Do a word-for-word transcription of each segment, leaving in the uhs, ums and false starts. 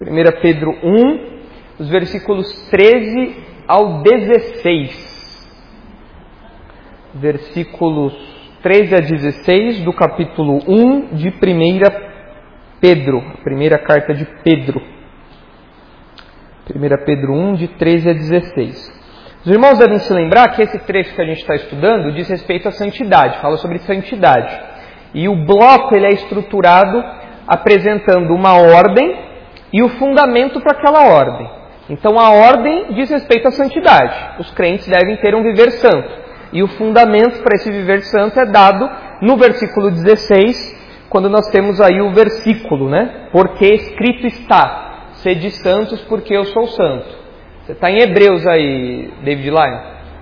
primeira Pedro um, os versículos treze ao dezesseis. Versículos treze a dezesseis do capítulo um de primeira Pedro, a primeira carta de Pedro. primeira Pedro um, de treze a dezesseis. Os irmãos devem se lembrar que esse trecho que a gente está estudando diz respeito à santidade, fala sobre santidade. E o bloco ele é estruturado apresentando uma ordem e o fundamento para aquela ordem. Então a ordem diz respeito à santidade. Os crentes devem ter um viver santo. E o fundamento para esse viver santo é dado no versículo dezesseis, quando nós temos aí o versículo, né? Porque escrito está, sede santos porque eu sou santo. Você está em Hebreus aí, David Lyon?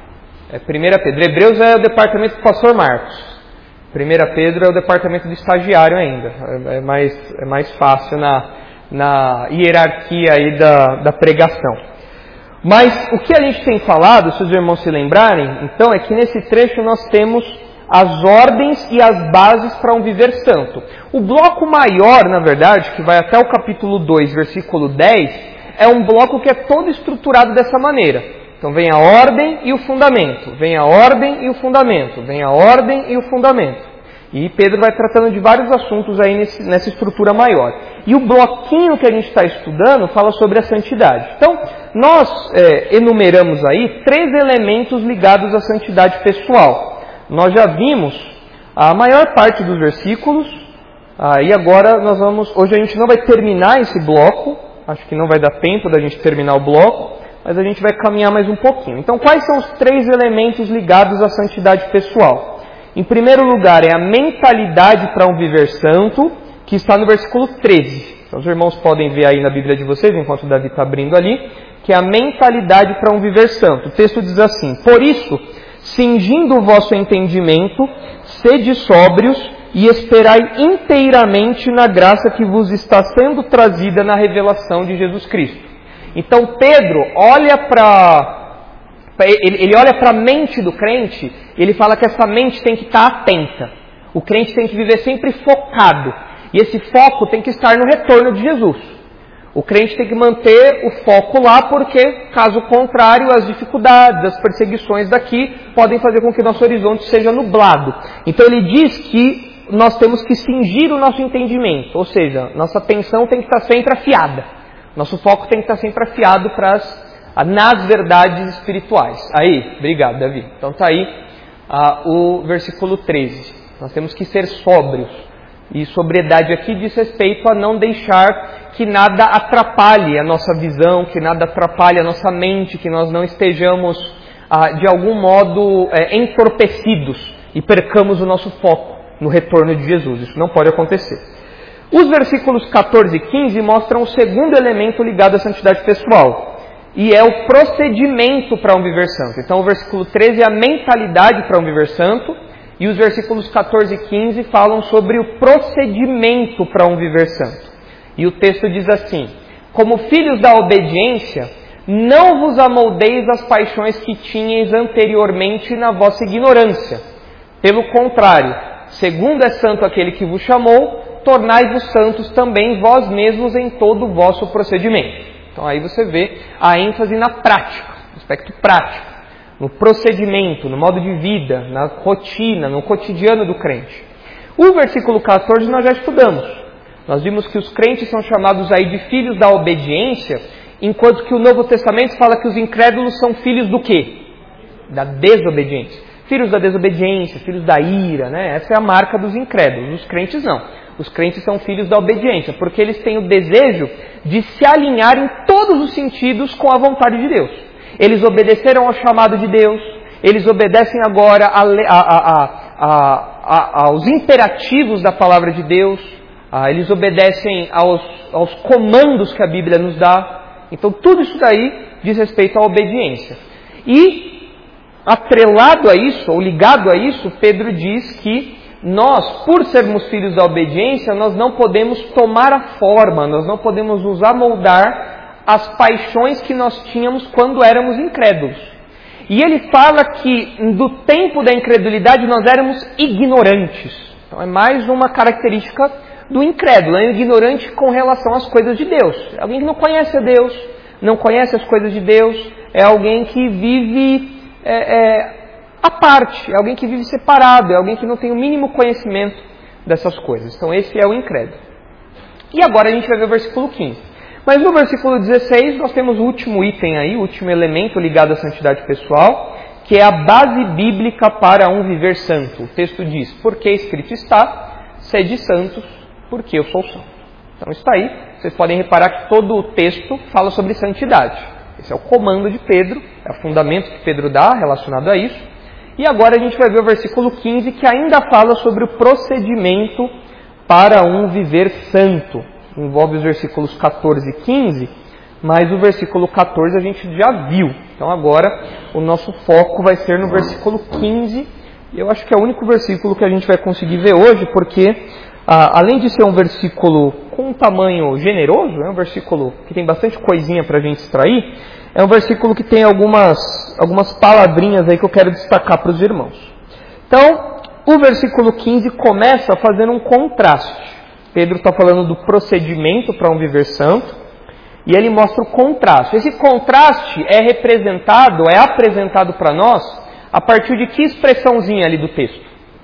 É primeira Pedro. Hebreus é o departamento do pastor Marcos. primeira Pedro é o departamento do estagiário ainda. É mais, é mais fácil na, na hierarquia aí da, da pregação. Mas o que a gente tem falado, se os irmãos se lembrarem, então, é que nesse trecho nós temos as ordens e as bases para um viver santo. O bloco maior, na verdade, que vai até o capítulo dois, versículo dez, é um bloco que é todo estruturado dessa maneira. Então vem a ordem e o fundamento, vem a ordem e o fundamento, vem a ordem e o fundamento. E Pedro vai tratando de vários assuntos aí nesse, nessa estrutura maior. E o bloquinho que a gente está estudando fala sobre a santidade. Então, nós é, enumeramos aí três elementos ligados à santidade pessoal. Nós já vimos a maior parte dos versículos, ah, e agora nós vamos... Hoje a gente não vai terminar esse bloco, acho que não vai dar tempo da gente terminar o bloco, mas a gente vai caminhar mais um pouquinho. Então, quais são os três elementos ligados à santidade pessoal? Em primeiro lugar, é a mentalidade para um viver santo, que está no versículo treze. Então, os irmãos podem ver aí na Bíblia de vocês, enquanto o Davi está abrindo ali, que é a mentalidade para um viver santo. O texto diz assim: por isso, cingindo o vosso entendimento, sede sóbrios e esperai inteiramente na graça que vos está sendo trazida na revelação de Jesus Cristo. Então Pedro olha para... Ele olha para a mente do crente e ele fala que essa mente tem que estar atenta. O crente tem que viver sempre focado. E esse foco tem que estar no retorno de Jesus. O crente tem que manter o foco lá porque, caso contrário, as dificuldades, as perseguições daqui podem fazer com que nosso horizonte seja nublado. Então ele diz que nós temos que cingir o nosso entendimento. Ou seja, nossa atenção tem que estar sempre afiada. Nosso foco tem que estar sempre afiado para as... nas verdades espirituais. Aí, obrigado, Davi. Então está aí ah, o versículo treze. Nós temos que ser sóbrios. E sobriedade aqui diz respeito a não deixar que nada atrapalhe a nossa visão, que nada atrapalhe a nossa mente, que nós não estejamos ah, de algum modo é, entorpecidos e percamos o nosso foco no retorno de Jesus. Isso não pode acontecer. Os versículos catorze e quinze mostram o segundo elemento ligado à santidade pessoal. E é o procedimento para um viver santo. Então o versículo treze é a mentalidade para um viver santo. E os versículos catorze e quinze falam sobre o procedimento para um viver santo. E o texto diz assim: como filhos da obediência, não vos amoldeis às paixões que tinhais anteriormente na vossa ignorância. Pelo contrário, segundo é santo aquele que vos chamou, tornai-vos santos também vós mesmos em todo o vosso procedimento. Então aí você vê a ênfase na prática, no aspecto prático, no procedimento, no modo de vida, na rotina, no cotidiano do crente. O versículo catorze nós já estudamos. Nós vimos que os crentes são chamados aí de filhos da obediência, enquanto que o Novo Testamento fala que os incrédulos são filhos do quê? Da desobediência. Filhos da desobediência, filhos da ira, né? Essa é a marca dos incrédulos. Os crentes não. Os crentes são filhos da obediência, porque eles têm o desejo de se alinhar em todos os sentidos com a vontade de Deus. Eles obedeceram ao chamado de Deus, eles obedecem agora a, a, a, a, aos imperativos da palavra de Deus, eles obedecem aos, aos comandos que a Bíblia nos dá. Então tudo isso daí diz respeito à obediência. E atrelado a isso, ou ligado a isso, Pedro diz que nós, por sermos filhos da obediência, nós não podemos tomar a forma, nós não podemos nos amoldar às paixões que nós tínhamos quando éramos incrédulos. E ele fala que do tempo da incredulidade nós éramos ignorantes. Então é mais uma característica do incrédulo, é um ignorante com relação às coisas de Deus. É alguém que não conhece a Deus, não conhece as coisas de Deus, é alguém que vive é, é, à parte, é alguém que vive separado, é alguém que não tem o mínimo conhecimento dessas coisas. Então esse é o incrédulo. E agora a gente vai ver o versículo quinze. Mas no versículo dezesseis nós temos o último item aí, o último elemento ligado à santidade pessoal, que é a base bíblica para um viver santo. O texto diz, porque escrito está, sede santos, porque eu sou santo. Então está aí, vocês podem reparar que todo o texto fala sobre santidade. Esse é o comando de Pedro, é o fundamento que Pedro dá relacionado a isso. E agora a gente vai ver o versículo quinze, que ainda fala sobre o procedimento para um viver santo. Envolve os versículos catorze e quinze, mas o versículo catorze a gente já viu. Então agora o nosso foco vai ser no versículo quinze, e eu acho que é o único versículo que a gente vai conseguir ver hoje, porque ah, além de ser um versículo com um tamanho generoso, é um versículo que tem bastante coisinha para a gente extrair, é um versículo que tem algumas, algumas palavrinhas aí que eu quero destacar para os irmãos. Então, o versículo quinze começa fazendo um contraste. Pedro está falando do procedimento para um viver santo, e ele mostra o contraste. Esse contraste é representado, é apresentado para nós, a partir de que expressãozinha ali do texto?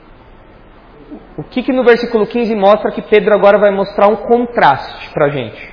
O que, que no versículo quinze mostra que Pedro agora vai mostrar um contraste para a gente?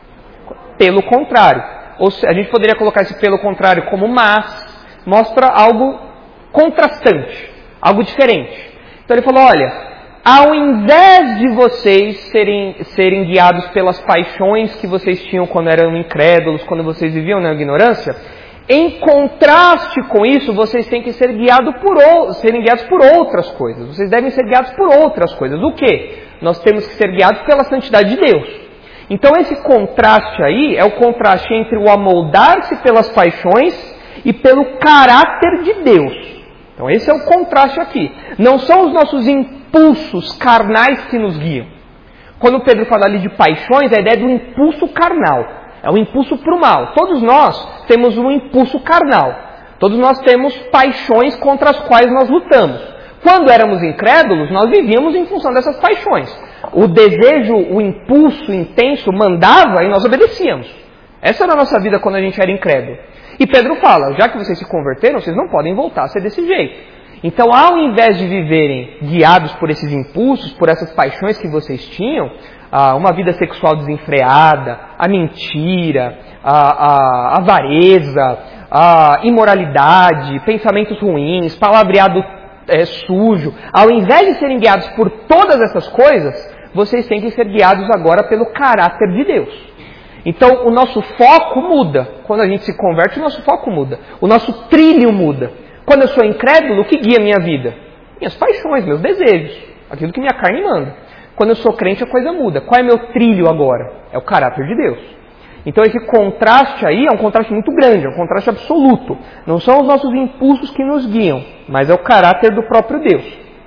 Pelo contrário. Ou seja, a gente poderia colocar esse pelo contrário como mas, mostra algo contrastante, algo diferente. Então ele falou, olha, ao invés de vocês serem, serem guiados pelas paixões que vocês tinham quando eram incrédulos, quando vocês viviam na ignorância, em contraste com isso, vocês têm que ser guiados por, serem guiados por outras coisas. Vocês devem ser guiados por outras coisas. O quê? Nós temos que ser guiados pela santidade de Deus. Então esse contraste aí é o contraste entre o amoldar-se pelas paixões e pelo caráter de Deus. Então esse é o contraste aqui. Não são os nossos impulsos carnais que nos guiam. Quando Pedro fala ali de paixões, a ideia é do impulso carnal. É o impulso para o mal. Todos nós temos um impulso carnal. Todos nós temos paixões contra as quais nós lutamos. Quando éramos incrédulos, nós vivíamos em função dessas paixões. O desejo, o impulso intenso mandava e nós obedecíamos. Essa era a nossa vida quando a gente era incrédulo. E Pedro fala, já que vocês se converteram, vocês não podem voltar a ser desse jeito. Então, ao invés de viverem guiados por esses impulsos, por essas paixões que vocês tinham, uma vida sexual desenfreada, a mentira, a, a avareza, a imoralidade, pensamentos ruins, palavreado é, sujo, ao invés de serem guiados por todas essas coisas, vocês têm que ser guiados agora pelo caráter de Deus. Então, o nosso foco muda. Quando a gente se converte, o nosso foco muda. O nosso trilho muda. Quando eu sou incrédulo, o que guia a minha vida? Minhas paixões, meus desejos, aquilo que minha carne manda. Quando eu sou crente, a coisa muda. Qual é meu trilho agora? É o caráter de Deus. Então esse contraste aí é um contraste muito grande, é um contraste absoluto. Não são os nossos impulsos que nos guiam, mas é o caráter do próprio Deus.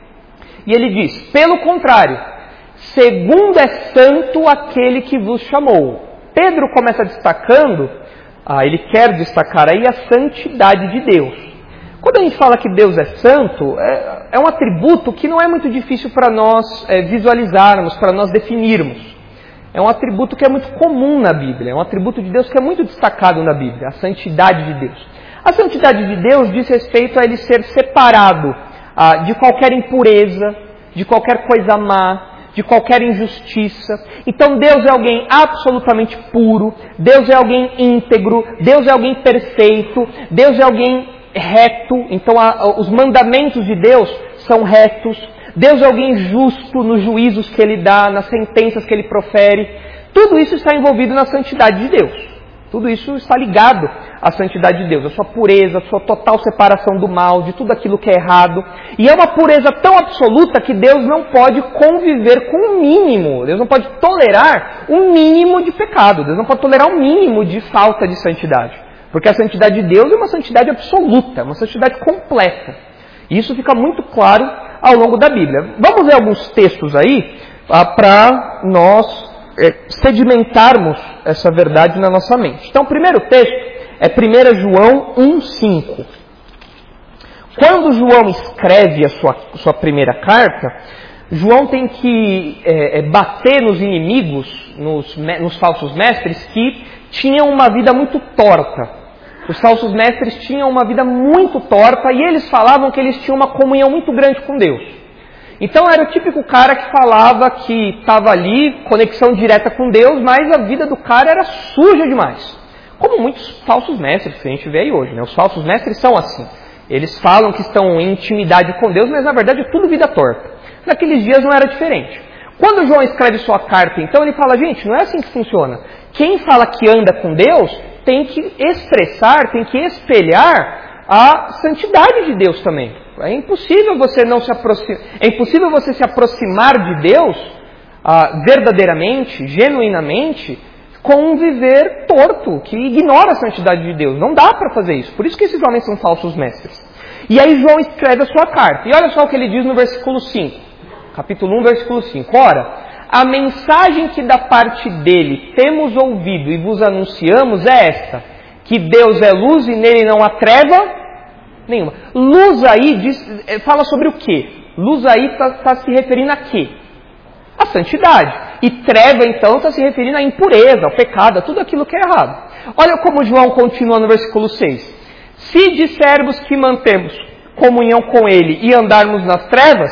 E ele diz, pelo contrário, segundo é santo aquele que vos chamou. Pedro começa destacando, ah, ele quer destacar aí a santidade de Deus. Quando a gente fala que Deus é santo, é, é um atributo que não é muito difícil para nós é, visualizarmos, para nós definirmos. É um atributo que é muito comum na Bíblia, é um atributo de Deus que é muito destacado na Bíblia, a santidade de Deus. A santidade de Deus diz respeito a ele ser separado ah, de qualquer impureza, de qualquer coisa má, de qualquer injustiça. Então Deus é alguém absolutamente puro, Deus é alguém íntegro, Deus é alguém perfeito, Deus é alguém reto. Então a, os mandamentos de Deus são retos. Deus é alguém justo nos juízos que Ele dá, nas sentenças que Ele profere. Tudo isso está envolvido na santidade de Deus. Tudo isso está ligado à santidade de Deus, a sua pureza, a sua total separação do mal, de tudo aquilo que é errado. E é uma pureza tão absoluta que Deus não pode conviver com o mínimo. Deus não pode tolerar um mínimo de pecado. Deus não pode tolerar um mínimo de falta de santidade. Porque a santidade de Deus é uma santidade absoluta, uma santidade completa. E isso fica muito claro ao longo da Bíblia. Vamos ver alguns textos aí ah, para nós é, sedimentarmos essa verdade na nossa mente. Então, o primeiro texto é primeiro João um, cinco. Quando João escreve a sua, sua primeira carta, João tem que é, é, bater nos inimigos, nos, nos falsos mestres, que tinham uma vida muito torta. Os falsos mestres tinham uma vida muito torta e eles falavam que eles tinham uma comunhão muito grande com Deus. Então era o típico cara que falava que estava ali, conexão direta com Deus, mas a vida do cara era suja demais. Como muitos falsos mestres que a gente vê aí hoje, né? Os falsos mestres são assim. Eles falam que estão em intimidade com Deus, mas na verdade é tudo vida torta. Naqueles dias não era diferente. Quando João escreve sua carta, então, ele fala, gente, não é assim que funciona. Quem fala que anda com Deus tem que expressar, tem que espelhar a santidade de Deus também. É impossível você não se aproximar, é impossível você se aproximar de Deus ah, verdadeiramente, genuinamente, com um viver torto, que ignora a santidade de Deus. Não dá para fazer isso. Por isso que esses homens são falsos mestres. E aí João escreve a sua carta. E olha só o que ele diz no versículo cinco. Capítulo um, versículo cinco. Ora, a mensagem que da parte dele temos ouvido e vos anunciamos é esta, que Deus é luz e nele não há treva nenhuma. Luz aí diz, fala sobre o quê? Luz aí está tá se referindo a quê? A santidade. E treva, então, está se referindo à impureza, ao pecado, a tudo aquilo que é errado. Olha como João continua no versículo seis. Se dissermos que mantemos comunhão com ele e andarmos nas trevas,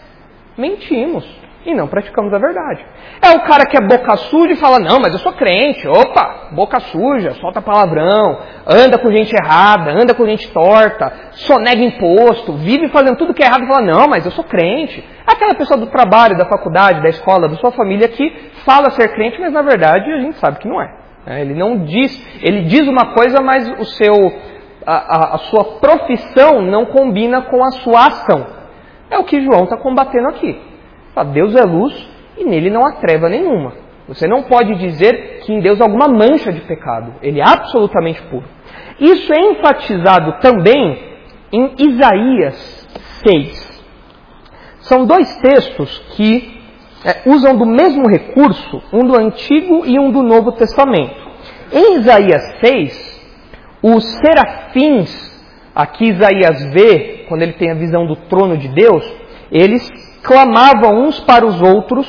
mentimos e não praticamos a verdade. É o cara que é boca suja e fala, não, mas eu sou crente. Opa, boca suja, solta palavrão, anda com gente errada, anda com gente torta, sonega imposto, vive fazendo tudo que é errado e fala, não, mas eu sou crente. Aquela pessoa do trabalho, da faculdade, da escola, da sua família que fala ser crente, mas na verdade a gente sabe que não é. Ele não diz, ele diz uma coisa, mas o seu, a, a, a sua profissão não combina com a sua ação. É o que João está combatendo aqui. Deus é luz e nele não há treva nenhuma. Você não pode dizer que em Deus há alguma mancha de pecado. Ele é absolutamente puro. Isso é enfatizado também em Isaías seis. São dois textos que é, usam do mesmo recurso, um do Antigo e um do Novo Testamento. Em Isaías seis, os serafins, aqui Isaías vê, quando ele tem a visão do trono de Deus, eles clamavam uns para os outros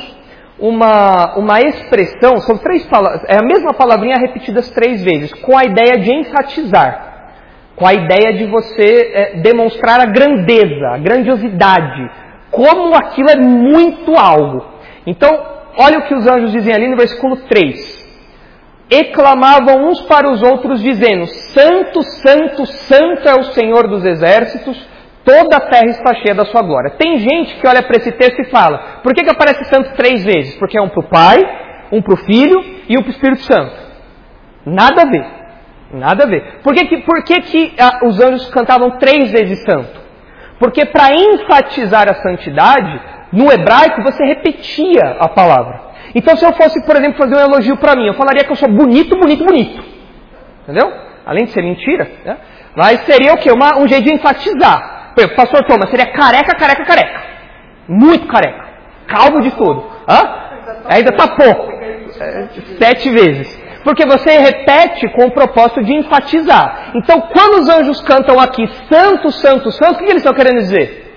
uma, uma expressão, são três palavras, é a mesma palavrinha repetidas três vezes, com a ideia de enfatizar, com a ideia de você é, demonstrar a grandeza, a grandiosidade, como aquilo é muito algo. Então, olha o que os anjos dizem ali no versículo três. E clamavam uns para os outros dizendo, Santo, Santo, Santo é o Senhor dos exércitos, toda a terra está cheia da sua glória. Tem gente que olha para esse texto e fala, por que que aparece santo três vezes? Porque é um para o Pai, um para o Filho e um para o Espírito Santo. Nada a ver. Nada a ver. Por que que, por que, que ah, os anjos cantavam três vezes santo? Porque para enfatizar a santidade, no hebraico você repetia a palavra. Então se eu fosse, por exemplo, fazer um elogio para mim, eu falaria que eu sou bonito, bonito, bonito. Entendeu? Além de ser mentira, né? Mas seria o quê? Uma, um jeito de enfatizar. Por exemplo, pastor Thomas seria careca, careca, careca. Muito careca. Calvo de tudo. Hã? Ainda está pouco. É, sete vezes. Porque você repete com o propósito de enfatizar. Então, quando os anjos cantam aqui, santo, santo, santo, o que eles estão querendo dizer?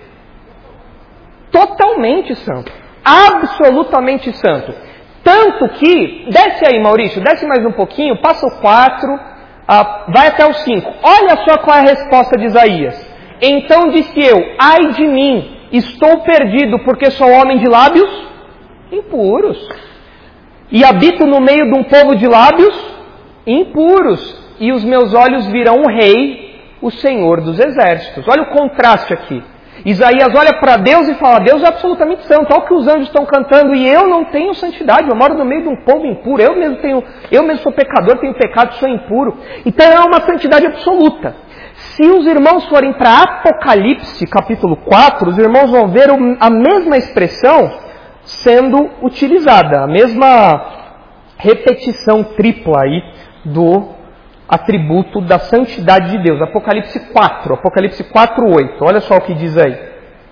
Totalmente santo. Absolutamente santo. Tanto que, desce aí Maurício, desce mais um pouquinho, passa o quatro, ah, vai até o cinco. Olha só qual é a resposta de Isaías. Então disse eu, ai de mim, estou perdido porque sou homem de lábios impuros. E habito no meio de um povo de lábios impuros. E os meus olhos virão o rei, o Senhor dos exércitos. Olha o contraste aqui. Isaías olha para Deus e fala, Deus é absolutamente santo. Olha o que os anjos estão cantando e eu não tenho santidade. Eu moro no meio de um povo impuro. Eu mesmo, tenho, eu mesmo sou pecador, tenho pecado, sou impuro. Então é uma santidade absoluta. Se os irmãos forem para Apocalipse, capítulo quatro, os irmãos vão ver a mesma expressão sendo utilizada, a mesma repetição tripla aí do atributo da santidade de Deus. Apocalipse quatro, Apocalipse quatro, oito. Olha só o que diz aí.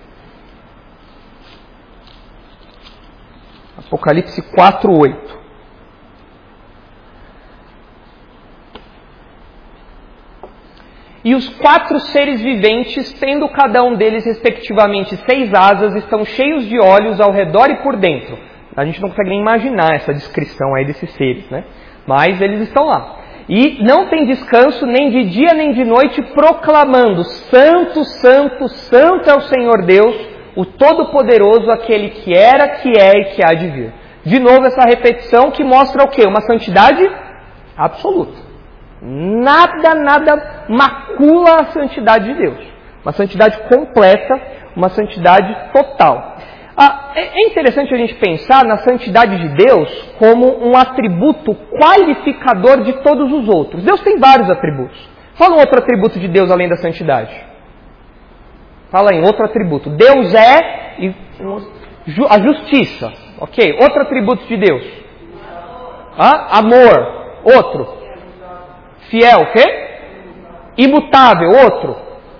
Apocalipse quatro, oito. E os quatro seres viventes, tendo cada um deles respectivamente seis asas, estão cheios de olhos ao redor e por dentro. A gente não consegue nem imaginar essa descrição aí desses seres, né? Mas eles estão lá. E não tem descanso nem de dia nem de noite, proclamando: Santo, Santo, Santo é o Senhor Deus, o Todo-Poderoso, aquele que era, que é e que há de vir. De novo essa repetição que mostra o quê? Uma santidade absoluta. Nada, nada macula a santidade de Deus. Uma santidade completa, uma santidade total. Ah, é interessante a gente pensar na santidade de Deus como um atributo qualificador de todos os outros. Deus tem vários atributos. Fala um outro atributo de Deus além da santidade. Fala aí, outro atributo. Deus é a justiça. Ok, outro atributo de Deus. Ah, amor. Outro. Fiel, o quê? Imutável, outro.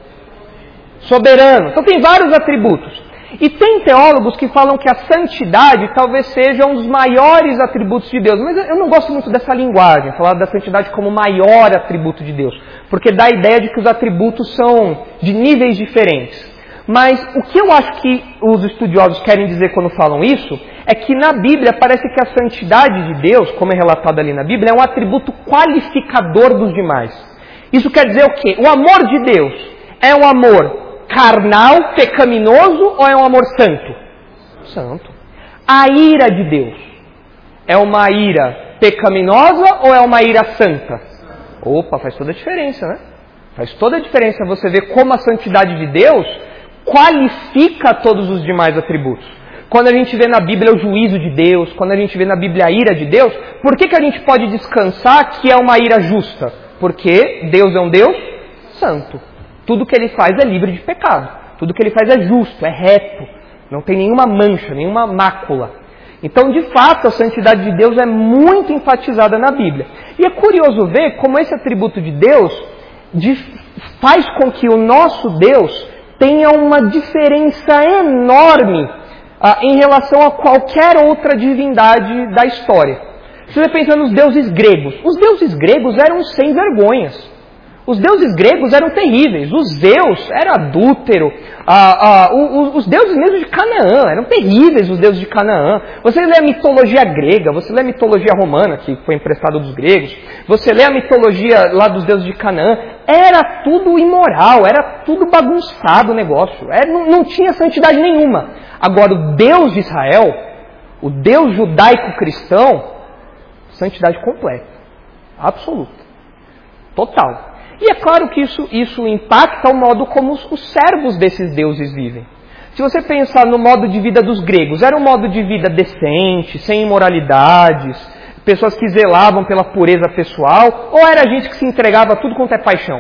Soberano. Então tem vários atributos. E tem teólogos que falam que a santidade talvez seja um dos maiores atributos de Deus. Mas eu não gosto muito dessa linguagem, falar da santidade como o maior atributo de Deus. Porque dá a ideia de que os atributos são de níveis diferentes. Mas o que eu acho que os estudiosos querem dizer quando falam isso, é que na Bíblia parece que a santidade de Deus, como é relatado ali na Bíblia, é um atributo qualificador dos demais. Isso quer dizer o quê? O amor de Deus é um amor carnal, pecaminoso, ou é um amor santo? Santo. A ira de Deus é uma ira pecaminosa ou é uma ira santa? Opa, faz toda a diferença, né? Faz toda a diferença você ver como a santidade de Deus qualifica todos os demais atributos. Quando a gente vê na Bíblia o juízo de Deus, quando a gente vê na Bíblia a ira de Deus, por que que a gente pode descansar que é uma ira justa? Porque Deus é um Deus santo. Tudo que Ele faz é livre de pecado. Tudo que Ele faz é justo, é reto. Não tem nenhuma mancha, nenhuma mácula. Então, de fato, a santidade de Deus é muito enfatizada na Bíblia. E é curioso ver como esse atributo de Deus faz com que o nosso Deus tenha uma diferença enorme ah, em relação a qualquer outra divindade da história. Se você pensa nos deuses gregos, os deuses gregos eram sem vergonhas. Os deuses gregos eram terríveis. Os Zeus era adúltero. Ah, ah, os, os deuses mesmo de Canaã eram terríveis, os deuses de Canaã. Você lê a mitologia grega, você lê a mitologia romana, que foi emprestada dos gregos. Você lê a mitologia lá dos deuses de Canaã. Era tudo imoral, era tudo bagunçado o negócio. Era, não, não tinha santidade nenhuma. Agora, o Deus de Israel, o Deus judaico-cristão, santidade completa. Absoluta. Total. E é claro que isso, isso impacta o modo como os, os servos desses deuses vivem. Se você pensar no modo de vida dos gregos, era um modo de vida decente, sem imoralidades, pessoas que zelavam pela pureza pessoal, ou era gente que se entregava a tudo quanto é paixão?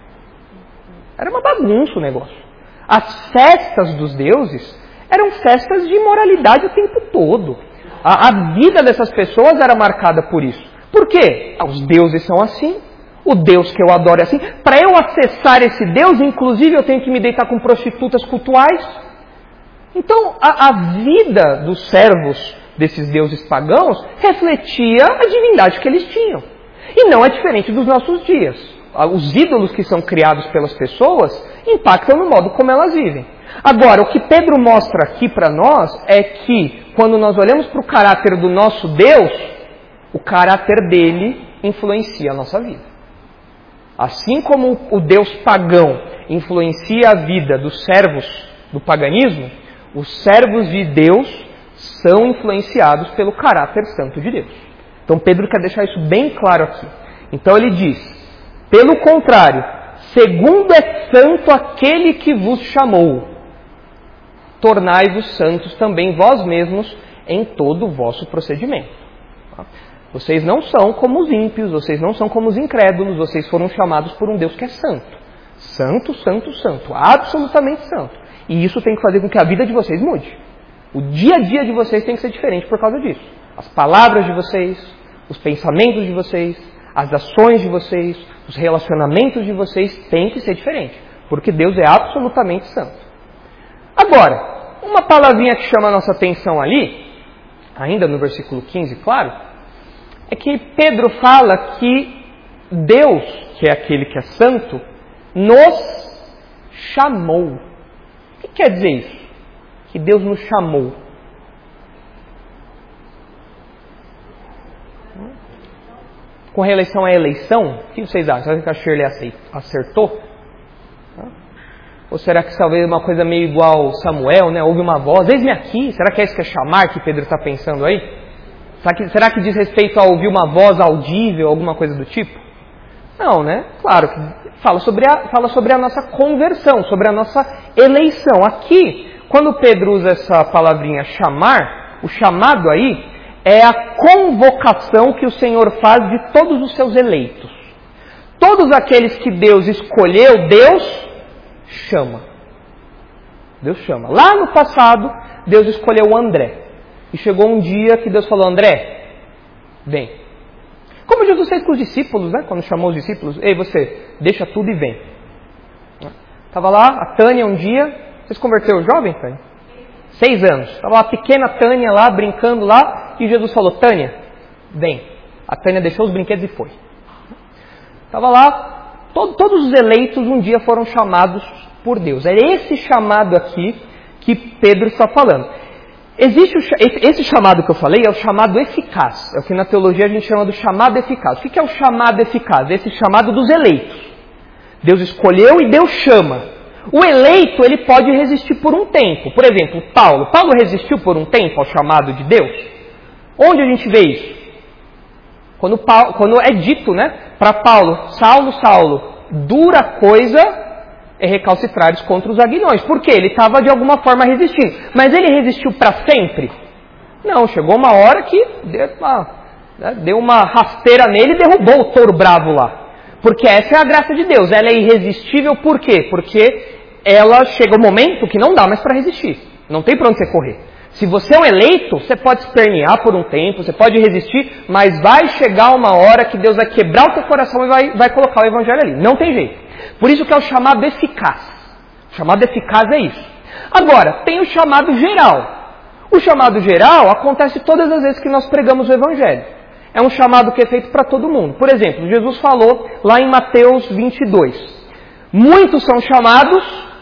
Era uma bagunça o negócio. As festas dos deuses eram festas de imoralidade o tempo todo. A, a vida dessas pessoas era marcada por isso. Por quê? Os deuses são assim. O Deus que eu adoro é assim. Para eu acessar esse Deus, inclusive, eu tenho que me deitar com prostitutas cultuais. Então, a, a vida dos servos desses deuses pagãos refletia a divindade que eles tinham. E não é diferente dos nossos dias. Os ídolos que são criados pelas pessoas impactam no modo como elas vivem. Agora, o que Pedro mostra aqui para nós é que, quando nós olhamos para o caráter do nosso Deus, o caráter dele influencia a nossa vida. Assim como o Deus pagão influencia a vida dos servos do paganismo, os servos de Deus são influenciados pelo caráter santo de Deus. Então Pedro quer deixar isso bem claro aqui. Então ele diz: pelo contrário, segundo é santo aquele que vos chamou, tornai-vos santos também vós mesmos em todo o vosso procedimento. Vocês não são como os ímpios, vocês não são como os incrédulos, vocês foram chamados por um Deus que é santo. Santo, santo, santo, absolutamente santo. E isso tem que fazer com que a vida de vocês mude. O dia a dia de vocês tem que ser diferente por causa disso. As palavras de vocês, os pensamentos de vocês, as ações de vocês, os relacionamentos de vocês têm que ser diferentes, porque Deus é absolutamente santo. Agora, uma palavrinha que chama a nossa atenção ali, ainda no versículo quinze, claro, é que Pedro fala que Deus, que é aquele que é santo, nos chamou. O que quer dizer isso? Que Deus nos chamou. Com relação à eleição, o que vocês acham? Será que a Shirley acertou? Ou será que talvez uma coisa meio igual Samuel, né? Houve uma voz, eis-me aqui. Será que é isso que é chamar que Pedro está pensando aí? Será que, será que diz respeito a ouvir uma voz audível, alguma coisa do tipo? Não, né? Claro que fala sobre a, fala sobre a nossa conversão, sobre a nossa eleição. Aqui, quando Pedro usa essa palavrinha chamar, o chamado aí é a convocação que o Senhor faz de todos os seus eleitos. Todos aqueles que Deus escolheu, Deus chama. Deus chama. Lá no passado, Deus escolheu o André. E chegou um dia que Deus falou, André, vem. Como Jesus fez com os discípulos, né? Quando chamou os discípulos, ei, você, deixa tudo e vem. Estava lá a Tânia um dia. Vocês converteram jovem, Tânia? Seis anos. Estava lá a pequena Tânia lá, brincando lá. E Jesus falou, Tânia, vem. A Tânia deixou os brinquedos e foi. Estava lá, todo, todos os eleitos um dia foram chamados por Deus. É esse chamado aqui que Pedro está falando. Existe o, esse chamado que eu falei é o chamado eficaz. É o que na teologia a gente chama do chamado eficaz. O que é o chamado eficaz? Esse chamado dos eleitos. Deus escolheu e Deus chama. O eleito, ele pode resistir por um tempo. Por exemplo, Paulo. Paulo resistiu por um tempo ao chamado de Deus? Onde a gente vê isso? Quando, Paulo, quando é dito, né, para Paulo, Saulo, Saulo, dura coisa é recalcitrares contra os aguilhões. Por quê? Ele estava de alguma forma resistindo. Mas ele resistiu para sempre? Não, chegou uma hora que deu uma, né, deu uma rasteira nele e derrubou o touro bravo lá. Porque essa é a graça de Deus. Ela é irresistível por quê? Porque ela chega um momento que não dá mais para resistir. Não tem para onde você correr. Se você é um eleito, você pode espernear por um tempo, você pode resistir, mas vai chegar uma hora que Deus vai quebrar o teu coração e vai, vai colocar o evangelho ali. Não tem jeito. Por isso que é o chamado eficaz. O chamado eficaz é isso. Agora, tem o chamado geral. O chamado geral acontece todas as vezes que nós pregamos o evangelho. É um chamado que é feito para todo mundo. Por exemplo, Jesus falou lá em Mateus vinte e dois. Muitos são chamados,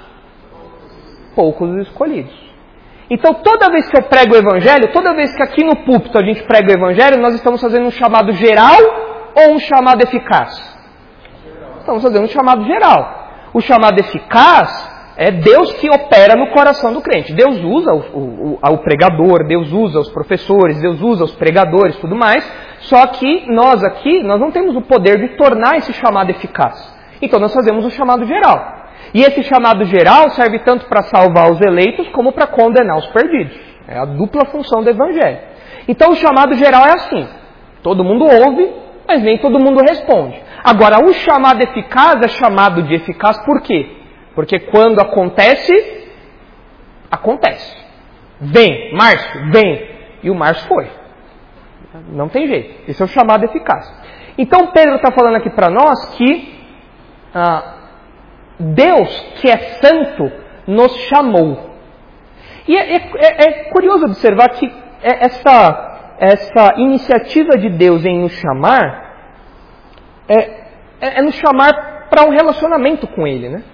poucos escolhidos. Então, toda vez que eu prego o evangelho, toda vez que aqui no púlpito a gente prega o evangelho, nós estamos fazendo um chamado geral ou um chamado eficaz? Estamos fazendo um chamado geral. O chamado eficaz é Deus que opera no coração do crente. Deus usa o, o, o, o pregador, Deus usa os professores, Deus usa os pregadores, tudo mais. Só que nós aqui, nós não temos o poder de tornar esse chamado eficaz. Então nós fazemos o chamado geral. E esse chamado geral serve tanto para salvar os eleitos como para condenar os perdidos. É a dupla função do evangelho. Então o chamado geral é assim. Todo mundo ouve, mas nem todo mundo responde. Agora, o chamado eficaz é chamado de eficaz por quê? Porque quando acontece, acontece. Vem, Márcio, vem. E o Márcio foi. Não tem jeito. Esse é o chamado eficaz. Então Pedro está falando aqui para nós que ah, Deus, que é santo, nos chamou. E é, é, é curioso observar que essa, essa iniciativa de Deus em nos chamar é, é, é nos chamar para um relacionamento com Ele, né?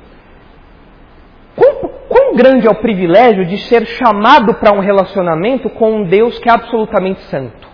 Quão, quão grande é o privilégio de ser chamado para um relacionamento com um Deus que é absolutamente santo?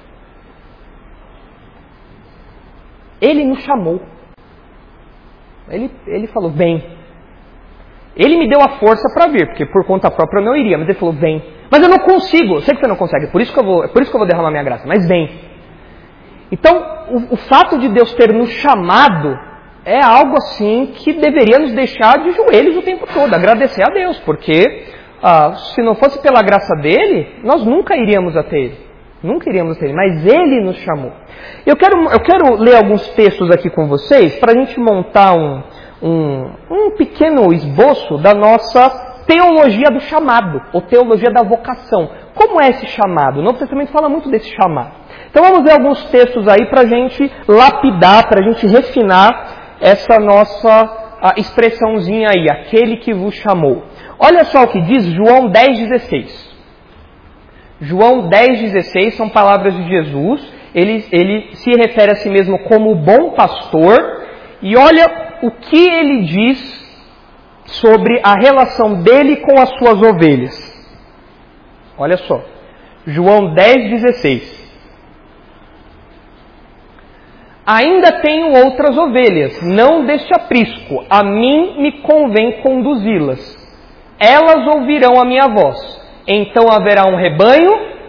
Ele nos chamou. Ele, ele falou, vem. Ele me deu a força para vir, porque por conta própria eu não iria, mas ele falou, vem. Mas eu não consigo, eu sei que você não consegue, é por isso que eu vou, é por isso que eu vou derramar minha graça, mas vem. Então, o, o fato de Deus ter nos chamado é algo assim que deveria nos deixar de joelhos o tempo todo, agradecer a Deus, porque ah, se não fosse pela graça dele, nós nunca iríamos até ele. Nunca iríamos até ele, mas ele nos chamou. Eu quero, eu quero ler alguns textos aqui com vocês para a gente montar um, um, um pequeno esboço da nossa teologia do chamado, ou teologia da vocação. Como é esse chamado? O Novo Testamento fala muito desse chamado. Então vamos ver alguns textos aí para a gente lapidar, para a gente refinar essa nossa a expressãozinha aí, aquele que vos chamou. Olha só o que diz João dez, dezesseis. João dez, dezesseis são palavras de Jesus. Ele, ele se refere a si mesmo como o bom pastor. E olha o que ele diz sobre a relação dele com as suas ovelhas. Olha só, João dez, dezesseis. Ainda tenho outras ovelhas, não deste aprisco, a mim me convém conduzi-las. Elas ouvirão a minha voz, então haverá um rebanho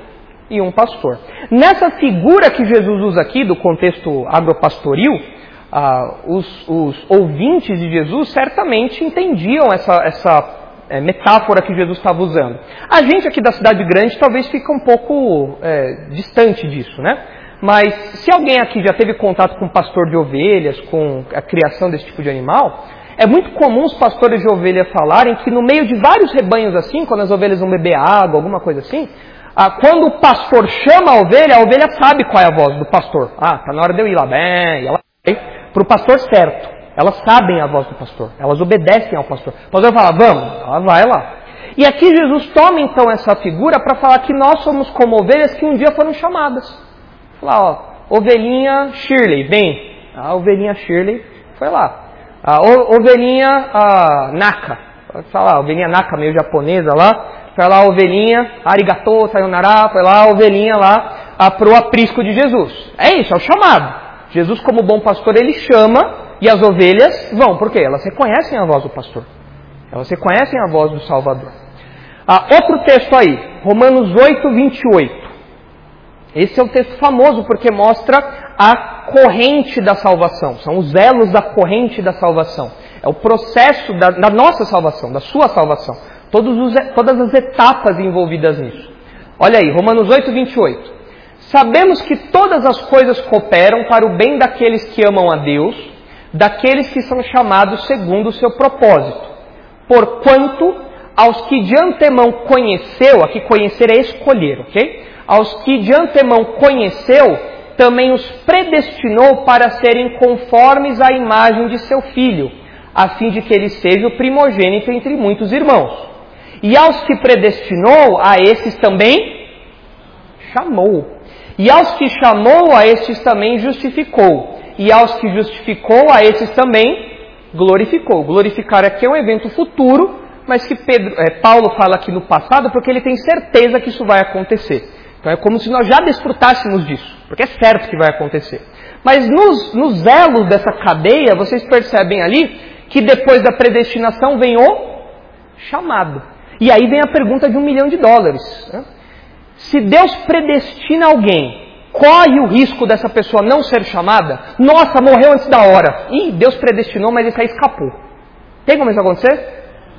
e um pastor. Nessa figura que Jesus usa aqui, do contexto agropastoril, ah, os, os ouvintes de Jesus certamente entendiam essa, essa é, metáfora que Jesus estava usando. A gente aqui da cidade grande talvez fique um pouco é, distante disso, né? Mas se alguém aqui já teve contato com pastor de ovelhas, com a criação desse tipo de animal, é muito comum os pastores de ovelha falarem que no meio de vários rebanhos assim, quando as ovelhas vão beber água, alguma coisa assim, ah, quando o pastor chama a ovelha, a ovelha sabe qual é a voz do pastor. Ah, tá na hora de eu ir lá, bem, e ela vai para o pastor certo. Elas sabem a voz do pastor, elas obedecem ao pastor. O pastor fala, vamos, ela vai lá. E aqui Jesus toma então essa figura para falar que nós somos como ovelhas que um dia foram chamadas. Falar, ó, ovelhinha Shirley, vem. A ovelhinha Shirley foi lá. A ovelhinha a Naka, falar, a ovelhinha Naka, meio japonesa lá, foi lá a ovelhinha, arigatou, sayonara, foi lá a ovelhinha lá para o aprisco de Jesus. É isso, é o chamado. Jesus, como bom pastor, ele chama e as ovelhas vão. Por quê? Elas reconhecem a voz do pastor. Elas reconhecem a voz do Salvador. Ah, outro texto aí, Romanos oito, vinte e oito. Esse é um texto famoso porque mostra a corrente da salvação. São os elos da corrente da salvação. É o processo da, da nossa salvação, da sua salvação. Todos os, todas as etapas envolvidas nisso. Olha aí, Romanos oito, vinte e oito. Sabemos que todas as coisas cooperam para o bem daqueles que amam a Deus, daqueles que são chamados segundo o seu propósito. Porquanto, aos que de antemão conheceu, aqui conhecer é escolher, ok? Aos que de antemão conheceu, também os predestinou para serem conformes à imagem de seu Filho, a fim de que ele seja o primogênito entre muitos irmãos. E aos que predestinou, a esses também chamou. E aos que chamou, a esses também justificou. E aos que justificou, a esses também glorificou. Glorificar aqui é um evento futuro, mas que Pedro, é, Paulo fala aqui no passado, porque ele tem certeza que isso vai acontecer. Então é como se nós já desfrutássemos disso, porque é certo que vai acontecer. Mas nos, nos elos dessa cadeia, vocês percebem ali que depois da predestinação vem o chamado. E aí vem a pergunta de um milhão de dólares. Né? Se Deus predestina alguém, corre o risco dessa pessoa não ser chamada? Nossa, morreu antes da hora. Ih, Deus predestinou, mas esse aí escapou. Tem como isso acontecer?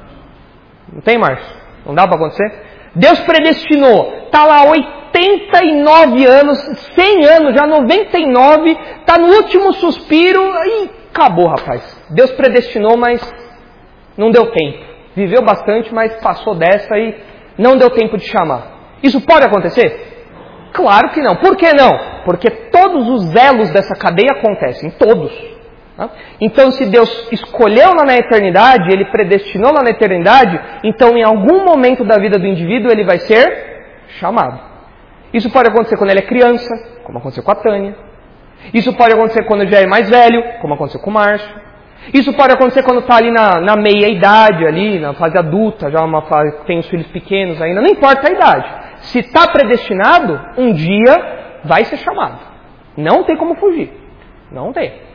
Não tem, Márcio? Não dá para acontecer? Deus predestinou, está lá oitenta e nove anos, cem anos, já noventa e nove, está no último suspiro e acabou, rapaz. Deus predestinou, mas não deu tempo. Viveu bastante, mas passou dessa e não deu tempo de chamar. Isso pode acontecer? Claro que não. Por que não? Porque todos os elos dessa cadeia acontecem, todos. Então, se Deus escolheu lá na eternidade, Ele predestinou lá na eternidade, então em algum momento da vida do indivíduo ele vai ser chamado. Isso pode acontecer quando ele é criança, como aconteceu com a Tânia. Isso pode acontecer quando já é mais velho, como aconteceu com o Márcio. Isso pode acontecer quando está ali na, na meia idade, ali na fase adulta, já uma fase, tem os filhos pequenos ainda, não importa a idade. Se está predestinado, um dia vai ser chamado. Não tem como fugir. Não tem.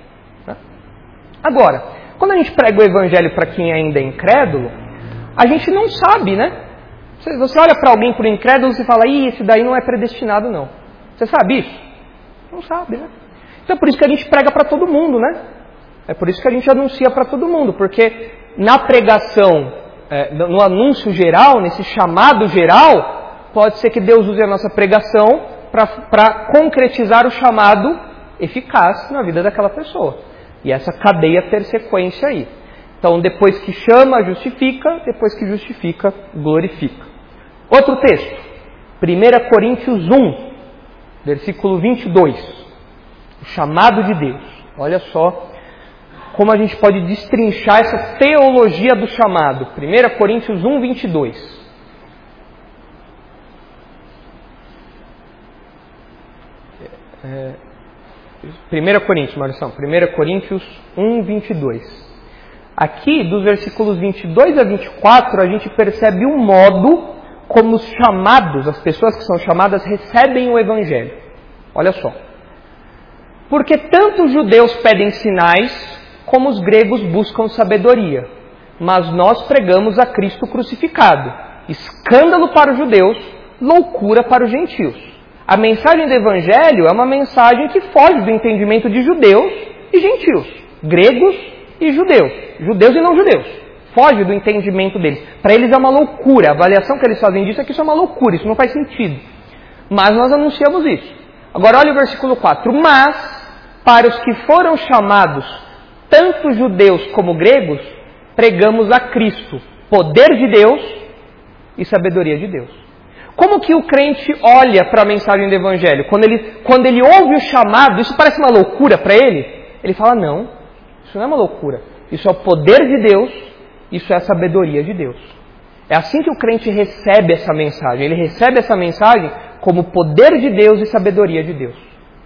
Agora, quando a gente prega o evangelho para quem ainda é incrédulo, a gente não sabe, né? Você olha para alguém por incrédulo e fala, ih, esse daí não é predestinado não. Você sabe isso? Não sabe, né? Então é por isso que a gente prega para todo mundo, né? É por isso que a gente anuncia para todo mundo, porque na pregação, é, no anúncio geral, nesse chamado geral, pode ser que Deus use a nossa pregação para concretizar o chamado eficaz na vida daquela pessoa. E essa cadeia ter sequência aí. Então, depois que chama, justifica. Depois que justifica, glorifica. Outro texto. primeira Coríntios um, versículo vinte e dois. O chamado de Deus. Olha só como a gente pode destrinchar essa teologia do chamado. primeira Coríntios um, vinte e dois. É... primeira Coríntios, Marção. primeira Coríntios um, vinte e dois. Aqui, dos versículos vinte e dois a vinte e quatro, a gente percebe o modo como os chamados, as pessoas que são chamadas, recebem o Evangelho. Olha só. Porque tanto os judeus pedem sinais, como os gregos buscam sabedoria. Mas nós pregamos a Cristo crucificado. Escândalo para os judeus, loucura para os gentios. A mensagem do Evangelho é uma mensagem que foge do entendimento de judeus e gentios. Gregos e judeus. Judeus e não judeus. Foge do entendimento deles. Para eles é uma loucura. A avaliação que eles fazem disso é que isso é uma loucura. Isso não faz sentido. Mas nós anunciamos isso. Agora olha o versículo quatro. Mas, para os que foram chamados, tanto judeus como gregos, pregamos a Cristo, poder de Deus e sabedoria de Deus. Como que o crente olha para a mensagem do Evangelho? Quando ele, quando ele ouve o chamado, isso parece uma loucura para ele? Ele fala, não, isso não é uma loucura. Isso é o poder de Deus, isso é a sabedoria de Deus. É assim que o crente recebe essa mensagem. Ele recebe essa mensagem como poder de Deus e sabedoria de Deus.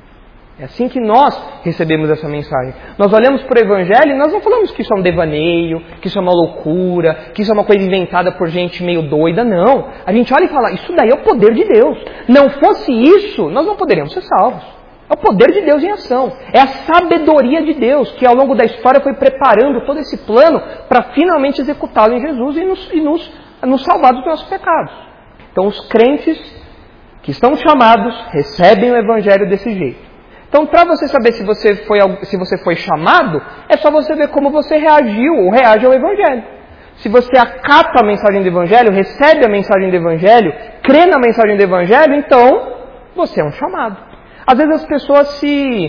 É assim que nós recebemos essa mensagem. Nós olhamos para o Evangelho e nós não falamos que isso é um devaneio, que isso é uma loucura, que isso é uma coisa inventada por gente meio doida, não. A gente olha e fala, isso daí é o poder de Deus. Não fosse isso, nós não poderíamos ser salvos. É o poder de Deus em ação. É a sabedoria de Deus que ao longo da história foi preparando todo esse plano para finalmente executá-lo em Jesus e nos, e nos, nos salvar dos nossos pecados. Então os crentes que estão chamados recebem o Evangelho desse jeito. Então, para você saber se você, foi, se você foi chamado, é só você ver como você reagiu ou reage ao Evangelho. Se você acata a mensagem do Evangelho, recebe a mensagem do Evangelho, crê na mensagem do Evangelho, então você é um chamado. Às vezes as pessoas se,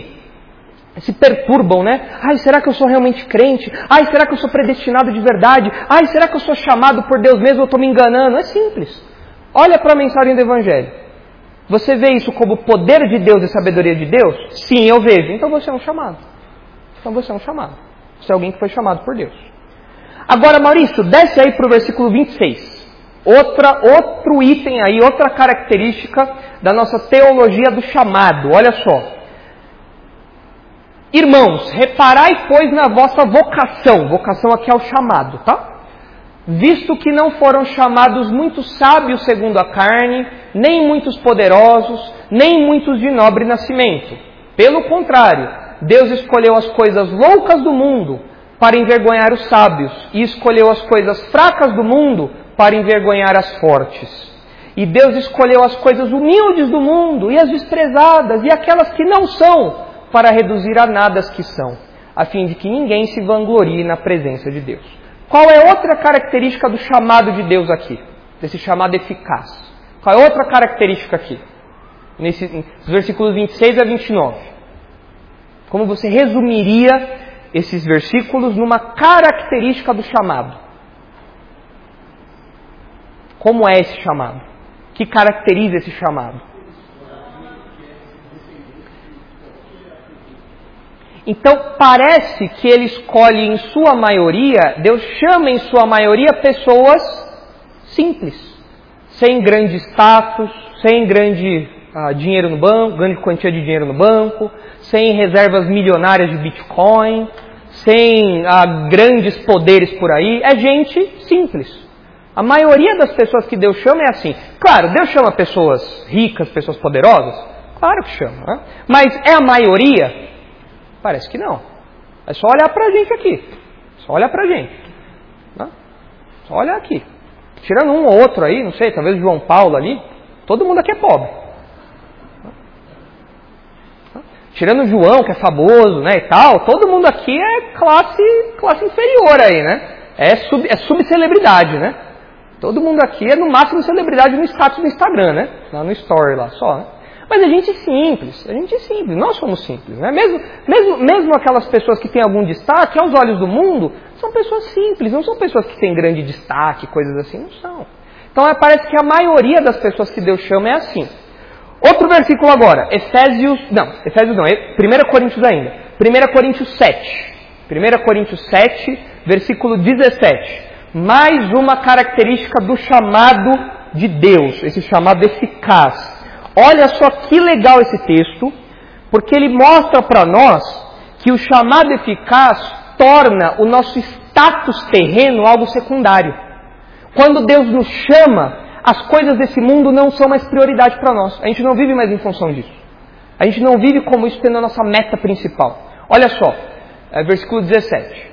se perturbam, né? Ai, será que eu sou realmente crente? Ai, será que eu sou predestinado de verdade? Ai, será que eu sou chamado por Deus mesmo ou eu estou me enganando? É simples. Olha para a mensagem do Evangelho. Você vê isso como poder de Deus e sabedoria de Deus? Sim, eu vejo. Então você é um chamado. Então você é um chamado. Você é alguém que foi chamado por Deus. Agora, Maurício, desce aí para o versículo vinte e seis. Outra, outro item aí, outra característica da nossa teologia do chamado. Olha só. Irmãos, reparai, pois, na vossa vocação. Vocação aqui é o chamado, tá? Visto que não foram chamados muitos sábios segundo a carne, nem muitos poderosos, nem muitos de nobre nascimento. Pelo contrário, Deus escolheu as coisas loucas do mundo para envergonhar os sábios, e escolheu as coisas fracas do mundo para envergonhar as fortes. E Deus escolheu as coisas humildes do mundo, e as desprezadas, e aquelas que não são, para reduzir a nada as que são, a fim de que ninguém se vanglorie na presença de Deus. Qual é outra característica do chamado de Deus aqui? Desse chamado eficaz. Qual é outra característica aqui? Nesses versículos vinte e seis a vinte e nove. Como você resumiria esses versículos numa característica do chamado? Como é esse chamado? O que caracteriza esse chamado? Então, parece que ele escolhe em sua maioria, Deus chama em sua maioria pessoas simples, sem grande status, sem grande uh, dinheiro no banco, grande quantia de dinheiro no banco, sem reservas milionárias de Bitcoin, sem uh, grandes poderes por aí. É gente simples. A maioria das pessoas que Deus chama é assim. Claro, Deus chama pessoas ricas, pessoas poderosas. Claro que chama, né? Mas é a maioria? Parece que não. É só olhar pra gente aqui. Só olhar pra gente. Né? Só olhar aqui. Tirando um ou outro aí, não sei, talvez o João Paulo ali, todo mundo aqui é pobre. Tirando o João, que é famoso, né, e tal, todo mundo aqui é classe, classe inferior aí, né? É, sub, é subcelebridade, né? Todo mundo aqui é no máximo celebridade no status do Instagram, né? Lá no story lá, só, né? Mas a gente é simples, a gente é simples, nós somos simples, né? Mesmo, mesmo, mesmo aquelas pessoas que têm algum destaque, aos olhos do mundo, são pessoas simples, não são pessoas que têm grande destaque, coisas assim, não são. Então parece que a maioria das pessoas que Deus chama é assim. Outro versículo agora, Efésios, não, Efésios não, é primeira Coríntios ainda, primeira Coríntios sete, primeira Coríntios sete, versículo dezessete. Mais uma característica do chamado de Deus, esse chamado eficaz. Olha só que legal esse texto, porque ele mostra para nós que o chamado eficaz torna o nosso status terreno algo secundário. Quando Deus nos chama, as coisas desse mundo não são mais prioridade para nós. A gente não vive mais em função disso. A gente não vive como isso tendo a nossa meta principal. Olha só, é, versículo dezessete.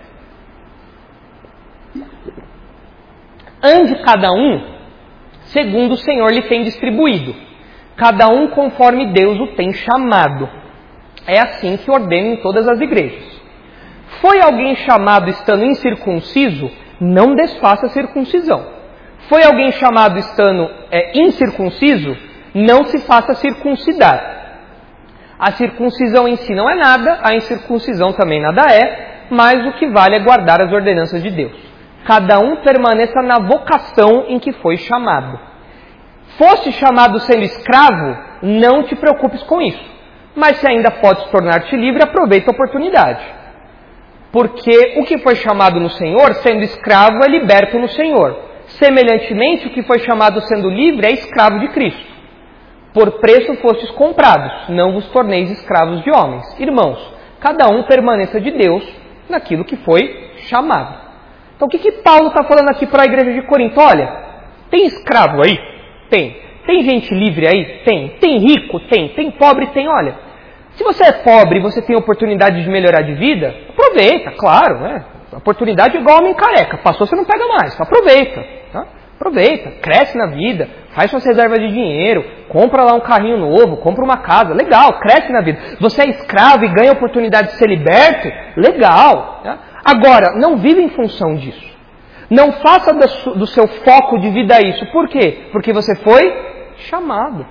Ande cada um segundo o Senhor lhe tem distribuído, cada um conforme Deus o tem chamado. É assim que ordeno em todas as igrejas. Foi alguém chamado estando incircunciso? Não desfaça a circuncisão. Foi alguém chamado estando é, incircunciso? Não se faça circuncidar. A circuncisão em si não é nada, a incircuncisão também nada é, mas o que vale é guardar as ordenanças de Deus. Cada um permaneça na vocação em que foi chamado. Foste chamado sendo escravo? Não te preocupes com isso. Mas se ainda podes tornar-te livre, aproveita a oportunidade. Porque o que foi chamado no Senhor, sendo escravo, é liberto no Senhor. Semelhantemente, o que foi chamado sendo livre é escravo de Cristo. Por preço fostes comprados, não vos torneis escravos de homens. Irmãos, cada um permaneça de Deus naquilo que foi chamado. Então o que, que Paulo está falando aqui para a igreja de Corinto? Olha, tem escravo aí? Tem. Tem gente livre aí? Tem. Tem rico? Tem. Tem pobre? Tem. Olha, se você é pobre e você tem oportunidade de melhorar de vida, aproveita, claro, né? A oportunidade é igual homem careca. Passou, você não pega mais. Aproveita. Tá? Aproveita. Cresce na vida. Faz suas reservas de dinheiro. Compra lá um carrinho novo. Compra uma casa. Legal. Cresce na vida. Você é escravo e ganha a oportunidade de ser liberto? Legal. Tá? Agora, não vive em função disso. Não faça do seu foco de vida isso. Por quê? Porque você foi chamado.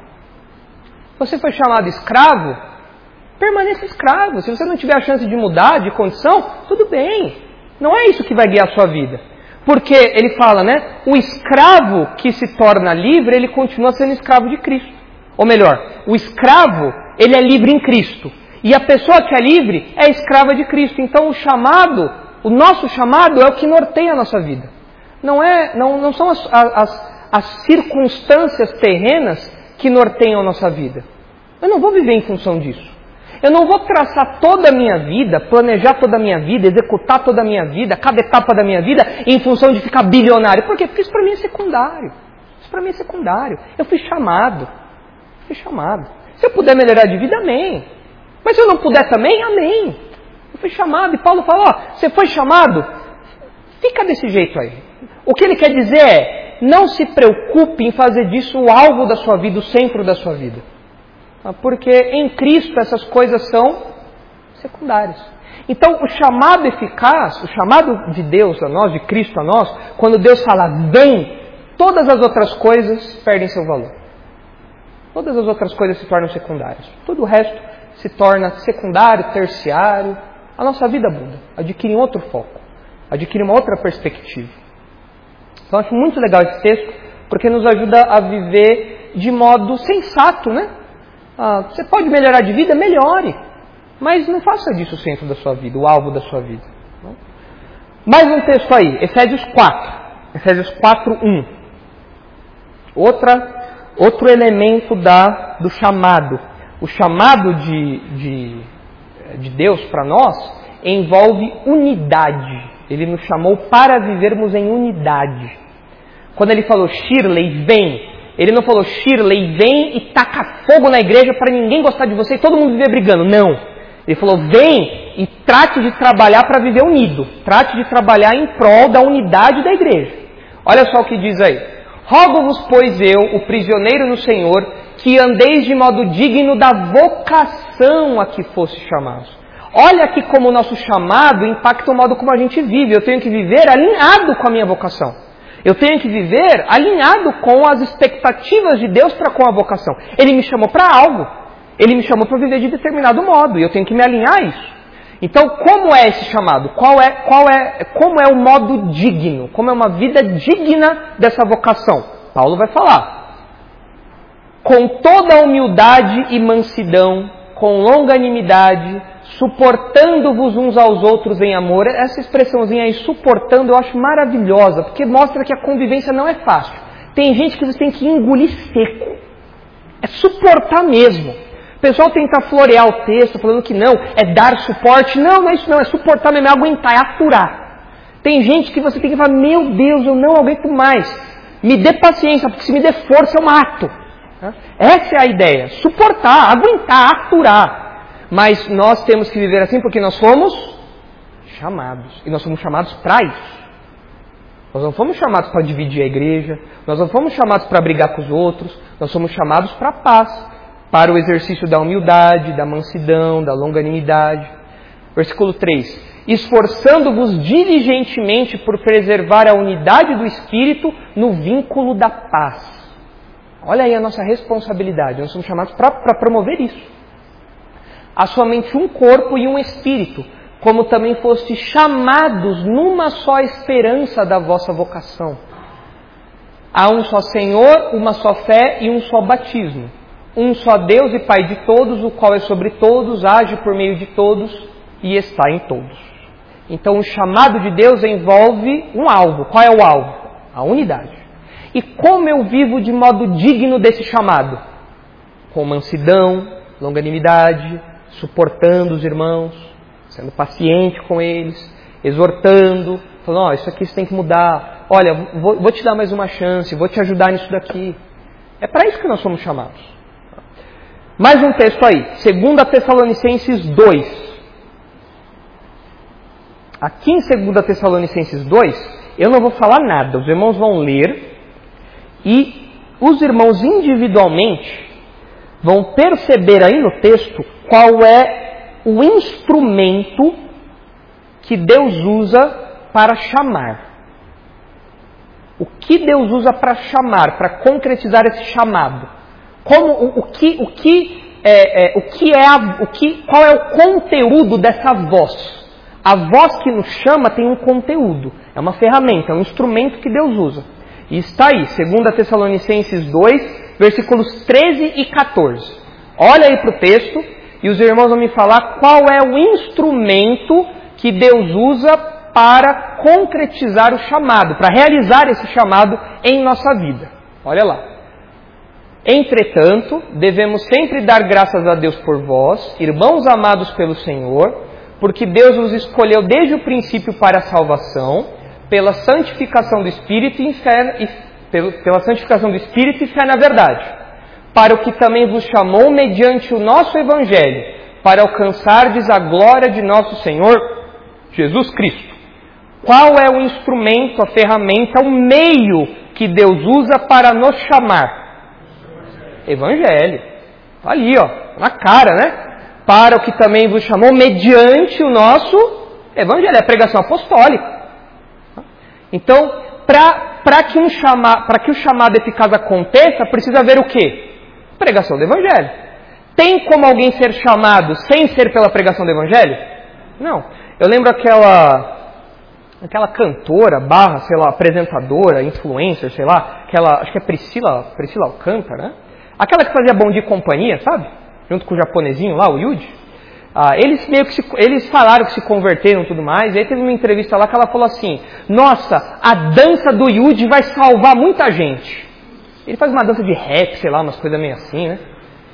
Você foi chamado escravo? Permaneça escravo. Se você não tiver a chance de mudar de condição, tudo bem. Não é isso que vai guiar a sua vida. Porque ele fala, né? O escravo que se torna livre, ele continua sendo escravo de Cristo. Ou melhor, o escravo, ele é livre em Cristo. E a pessoa que é livre é escrava de Cristo. Então o chamado, o nosso chamado é o que norteia a nossa vida. Não, é, não, não são as, as, as circunstâncias terrenas que norteiam a nossa vida. Eu não vou viver em função disso. Eu não vou traçar toda a minha vida, planejar toda a minha vida, executar toda a minha vida, cada etapa da minha vida, em função de ficar bilionário. Por quê? Porque isso para mim é secundário. Isso para mim é secundário. Eu fui chamado. Fui chamado. Se eu puder melhorar de vida, amém. Mas se eu não puder também, amém. Eu fui chamado. E Paulo fala, ó, você foi chamado, fica desse jeito aí. O que ele quer dizer é, não se preocupe em fazer disso o alvo da sua vida, o centro da sua vida. Porque em Cristo essas coisas são secundárias. Então o chamado eficaz, o chamado de Deus a nós, de Cristo a nós, quando Deus fala vem, todas as outras coisas perdem seu valor. Todas as outras coisas se tornam secundárias. Todo o resto se torna secundário, terciário. A nossa vida muda, adquire um outro foco, adquire uma outra perspectiva. Então acho muito legal esse texto, porque nos ajuda a viver de modo sensato, né? Ah, você pode melhorar de vida? Melhore. Mas não faça disso o centro da sua vida, o alvo da sua vida. Não? Mais um texto aí, Efésios quatro. Efésios quatro, um. Outra, outro elemento da, do chamado. O chamado de, de, de Deus para nós envolve unidade. Ele nos chamou para vivermos em unidade. Quando ele falou, Shirley, vem. Ele não falou, Shirley, vem e taca fogo na igreja para ninguém gostar de você e todo mundo viver brigando. Não. Ele falou, vem e trate de trabalhar para viver unido. Trate de trabalhar em prol da unidade da igreja. Olha só o que diz aí. Rogo-vos, pois eu, o prisioneiro no Senhor, que andeis de modo digno da vocação a que fosse chamados. Olha aqui como o nosso chamado impacta o modo como a gente vive. Eu tenho que viver alinhado com a minha vocação. Eu tenho que viver alinhado com as expectativas de Deus para com a vocação. Ele me chamou para algo. Ele me chamou para viver de determinado modo. E eu tenho que me alinhar a isso. Então, como é esse chamado? Qual é, qual é, como é o modo digno? Como é uma vida digna dessa vocação? Paulo vai falar. Com toda a humildade e mansidão, com longanimidade, suportando-vos uns aos outros em amor. Essa expressãozinha aí, suportando, eu acho maravilhosa, porque mostra que a convivência não é fácil. Tem gente que você tem que engolir seco. É suportar mesmo. O pessoal tenta florear o texto, falando que não, é dar suporte. Não, não é isso não, é suportar mesmo, é aguentar, é aturar. Tem gente que você tem que falar, meu Deus, eu não aguento mais. Me dê paciência, porque se me der força eu mato. Essa é a ideia. Suportar, aguentar, aturar. Mas nós temos que viver assim porque nós fomos chamados. E nós somos chamados para isso. Nós não fomos chamados para dividir a igreja. Nós não fomos chamados para brigar com os outros. Nós somos chamados para a paz. Para o exercício da humildade, da mansidão, da longanimidade. Versículo três. Esforçando-vos diligentemente por preservar a unidade do Espírito no vínculo da paz. Olha aí a nossa responsabilidade. Nós somos chamados para promover isso. Há somente um corpo e um Espírito, como também fostes chamados numa só esperança da vossa vocação. Há um só Senhor, uma só fé e um só batismo. Um só Deus e Pai de todos, o qual é sobre todos, age por meio de todos e está em todos. Então o chamado de Deus envolve um alvo. Qual é o alvo? A unidade. E como eu vivo de modo digno desse chamado? Com mansidão, longanimidade, suportando os irmãos, sendo paciente com eles, exortando, falando, ó, oh, isso aqui você tem que mudar, olha, vou, vou te dar mais uma chance, vou te ajudar nisso daqui. É para isso que nós somos chamados. Mais um texto aí, Segunda Tessalonicenses dois. Aqui em Segunda Tessalonicenses dois, eu não vou falar nada, os irmãos vão ler e os irmãos individualmente vão perceber aí no texto qual é o instrumento que Deus usa para chamar. O que Deus usa para chamar, para concretizar esse chamado. Como, o, o que, o que, é, é, o que é a, o que, qual é o conteúdo dessa voz? A voz que nos chama tem um conteúdo, é uma ferramenta, é um instrumento que Deus usa. E está aí, Segunda Tessalonicenses dois, versículos treze e quatorze. Olha aí para o texto e os irmãos vão me falar qual é o instrumento que Deus usa para concretizar o chamado, para realizar esse chamado em nossa vida. Olha lá. Entretanto, devemos sempre dar graças a Deus por vós, irmãos amados pelo Senhor, porque Deus os escolheu desde o princípio para a salvação, pela santificação do Espírito e fé, e, pela santificação do Espírito e fé na verdade, para o que também vos chamou mediante o nosso Evangelho, para alcançardes a glória de nosso Senhor Jesus Cristo. Qual é o instrumento, a ferramenta, o meio que Deus usa para nos chamar? Evangelho. Está ali, ó, na cara, né? Para o que também vos chamou mediante o nosso Evangelho, é a pregação apostólica. Então, para que, um chama, que o chamado eficaz aconteça, precisa haver o quê? Pregação do Evangelho. Tem como alguém ser chamado sem ser pela pregação do Evangelho? Não. Eu lembro aquela, aquela cantora, barra, sei lá, apresentadora, influencer, sei lá, aquela, acho que é Priscila, Priscila Alcântara, né? Aquela que fazia Bom Dia e Companhia, sabe? Junto com o japonesinho lá, o Yuji. Ah, eles meio que se, eles falaram que se converteram e tudo mais, e aí teve uma entrevista lá que ela falou assim, nossa, a dança do Yuji vai salvar muita gente. Ele faz uma dança de rap, sei lá, umas coisas meio assim, né?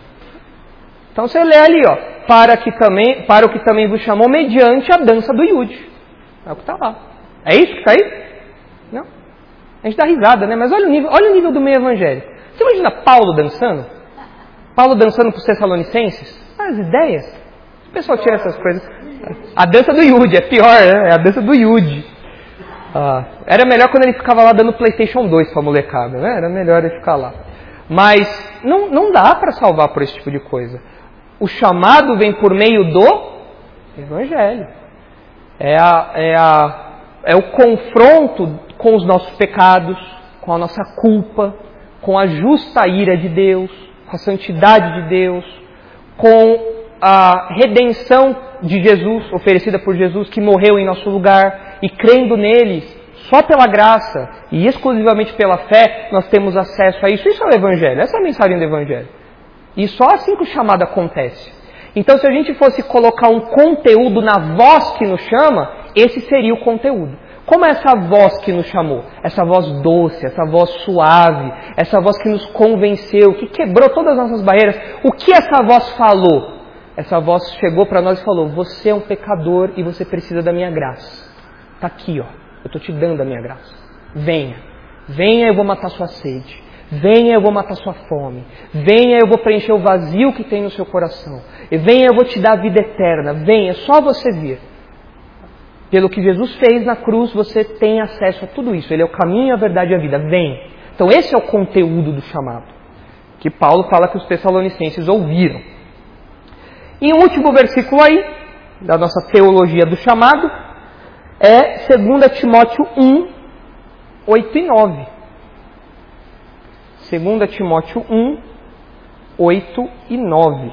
Então você lê ali, ó, para, que também, para o que também vos chamou mediante a dança do Yuji. É o que está lá. É isso que está aí? Não? A gente dá risada, né? Mas olha o nível, olha o nível do meio evangélico. Você imagina Paulo dançando? Paulo dançando para os Tessalonicenses? Ah, as ideias. O pessoal tira essas coisas. A dança do Yuji, é pior, né? É a dança do Yuji. Ah, era melhor quando ele ficava lá dando PlayStation dois para a molecada, né? Era melhor ele ficar lá. Mas não, não dá para salvar por esse tipo de coisa. O chamado vem por meio do Evangelho. É, a, é, a, é o confronto com os nossos pecados, com a nossa culpa, com a justa ira de Deus, com a santidade de Deus, com a redenção de Jesus, oferecida por Jesus, que morreu em nosso lugar, e crendo nele, só pela graça e exclusivamente pela fé, nós temos acesso a isso. Isso é o Evangelho, essa é a mensagem do Evangelho. E só assim que o chamado acontece. Então, se a gente fosse colocar um conteúdo na voz que nos chama, esse seria o conteúdo. Como é essa voz que nos chamou? Essa voz doce, essa voz suave, essa voz que nos convenceu, que quebrou todas as nossas barreiras. O que essa voz falou? Essa voz chegou para nós e falou, você é um pecador e você precisa da minha graça. Está aqui, ó. Eu estou te dando a minha graça. Venha. Venha, eu vou matar sua sede. Venha, eu vou matar sua fome. Venha, eu vou preencher o vazio que tem no seu coração. E venha, eu vou te dar a vida eterna. Venha, é só você vir. Pelo que Jesus fez na cruz, você tem acesso a tudo isso. Ele é o caminho, a verdade e a vida. Venha. Então esse é o conteúdo do chamado, que Paulo fala que os Tessalonicenses ouviram. E o último versículo aí, da nossa teologia do chamado, é dois Timóteo um, oito e nove. dois Timóteo um, oito e nove.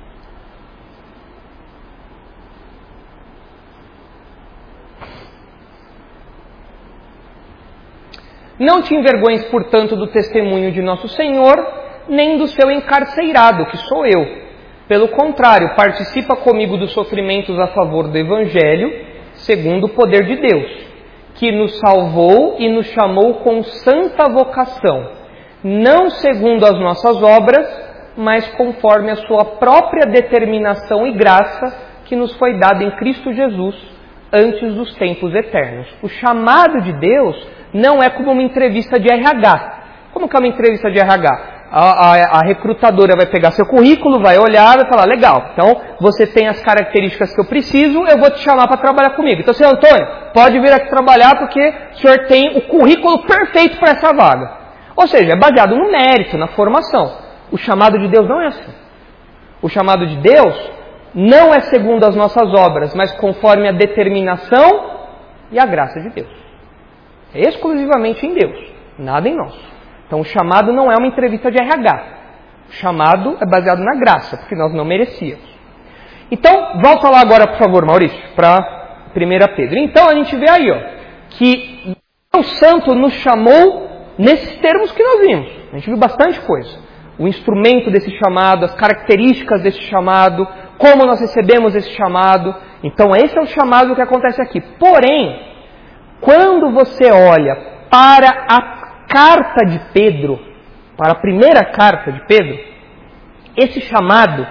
Não te envergonhes, portanto, do testemunho de nosso Senhor, nem do seu encarceirado, que sou eu. Pelo contrário, participa comigo dos sofrimentos a favor do Evangelho, segundo o poder de Deus, que nos salvou e nos chamou com santa vocação, não segundo as nossas obras, mas conforme a sua própria determinação e graça, que nos foi dada em Cristo Jesus, antes dos tempos eternos. O chamado de Deus não é como uma entrevista de R H. Como que é uma entrevista de R H? A, a, a recrutadora vai pegar seu currículo, vai olhar e vai falar, legal, então você tem as características que eu preciso, eu vou te chamar para trabalhar comigo. Então, senhor Antônio, pode vir aqui trabalhar porque o senhor tem o currículo perfeito para essa vaga. Ou seja, é baseado no mérito, na formação. O chamado de Deus não é assim. O chamado de Deus não é segundo as nossas obras, mas conforme a determinação e a graça de Deus. É exclusivamente em Deus, nada em nós. Então o chamado não é uma entrevista de R H. O chamado é baseado na graça, porque nós não merecíamos. Então, volta lá agora, por favor, Maurício, para primeira Pedro. Então a gente vê aí, ó, que o Santo nos chamou nesses termos que nós vimos. A gente viu bastante coisa. O instrumento desse chamado, as características desse chamado, como nós recebemos esse chamado. Então esse é o chamado que acontece aqui. Porém, quando você olha para a carta de Pedro, para a primeira carta de Pedro, esse chamado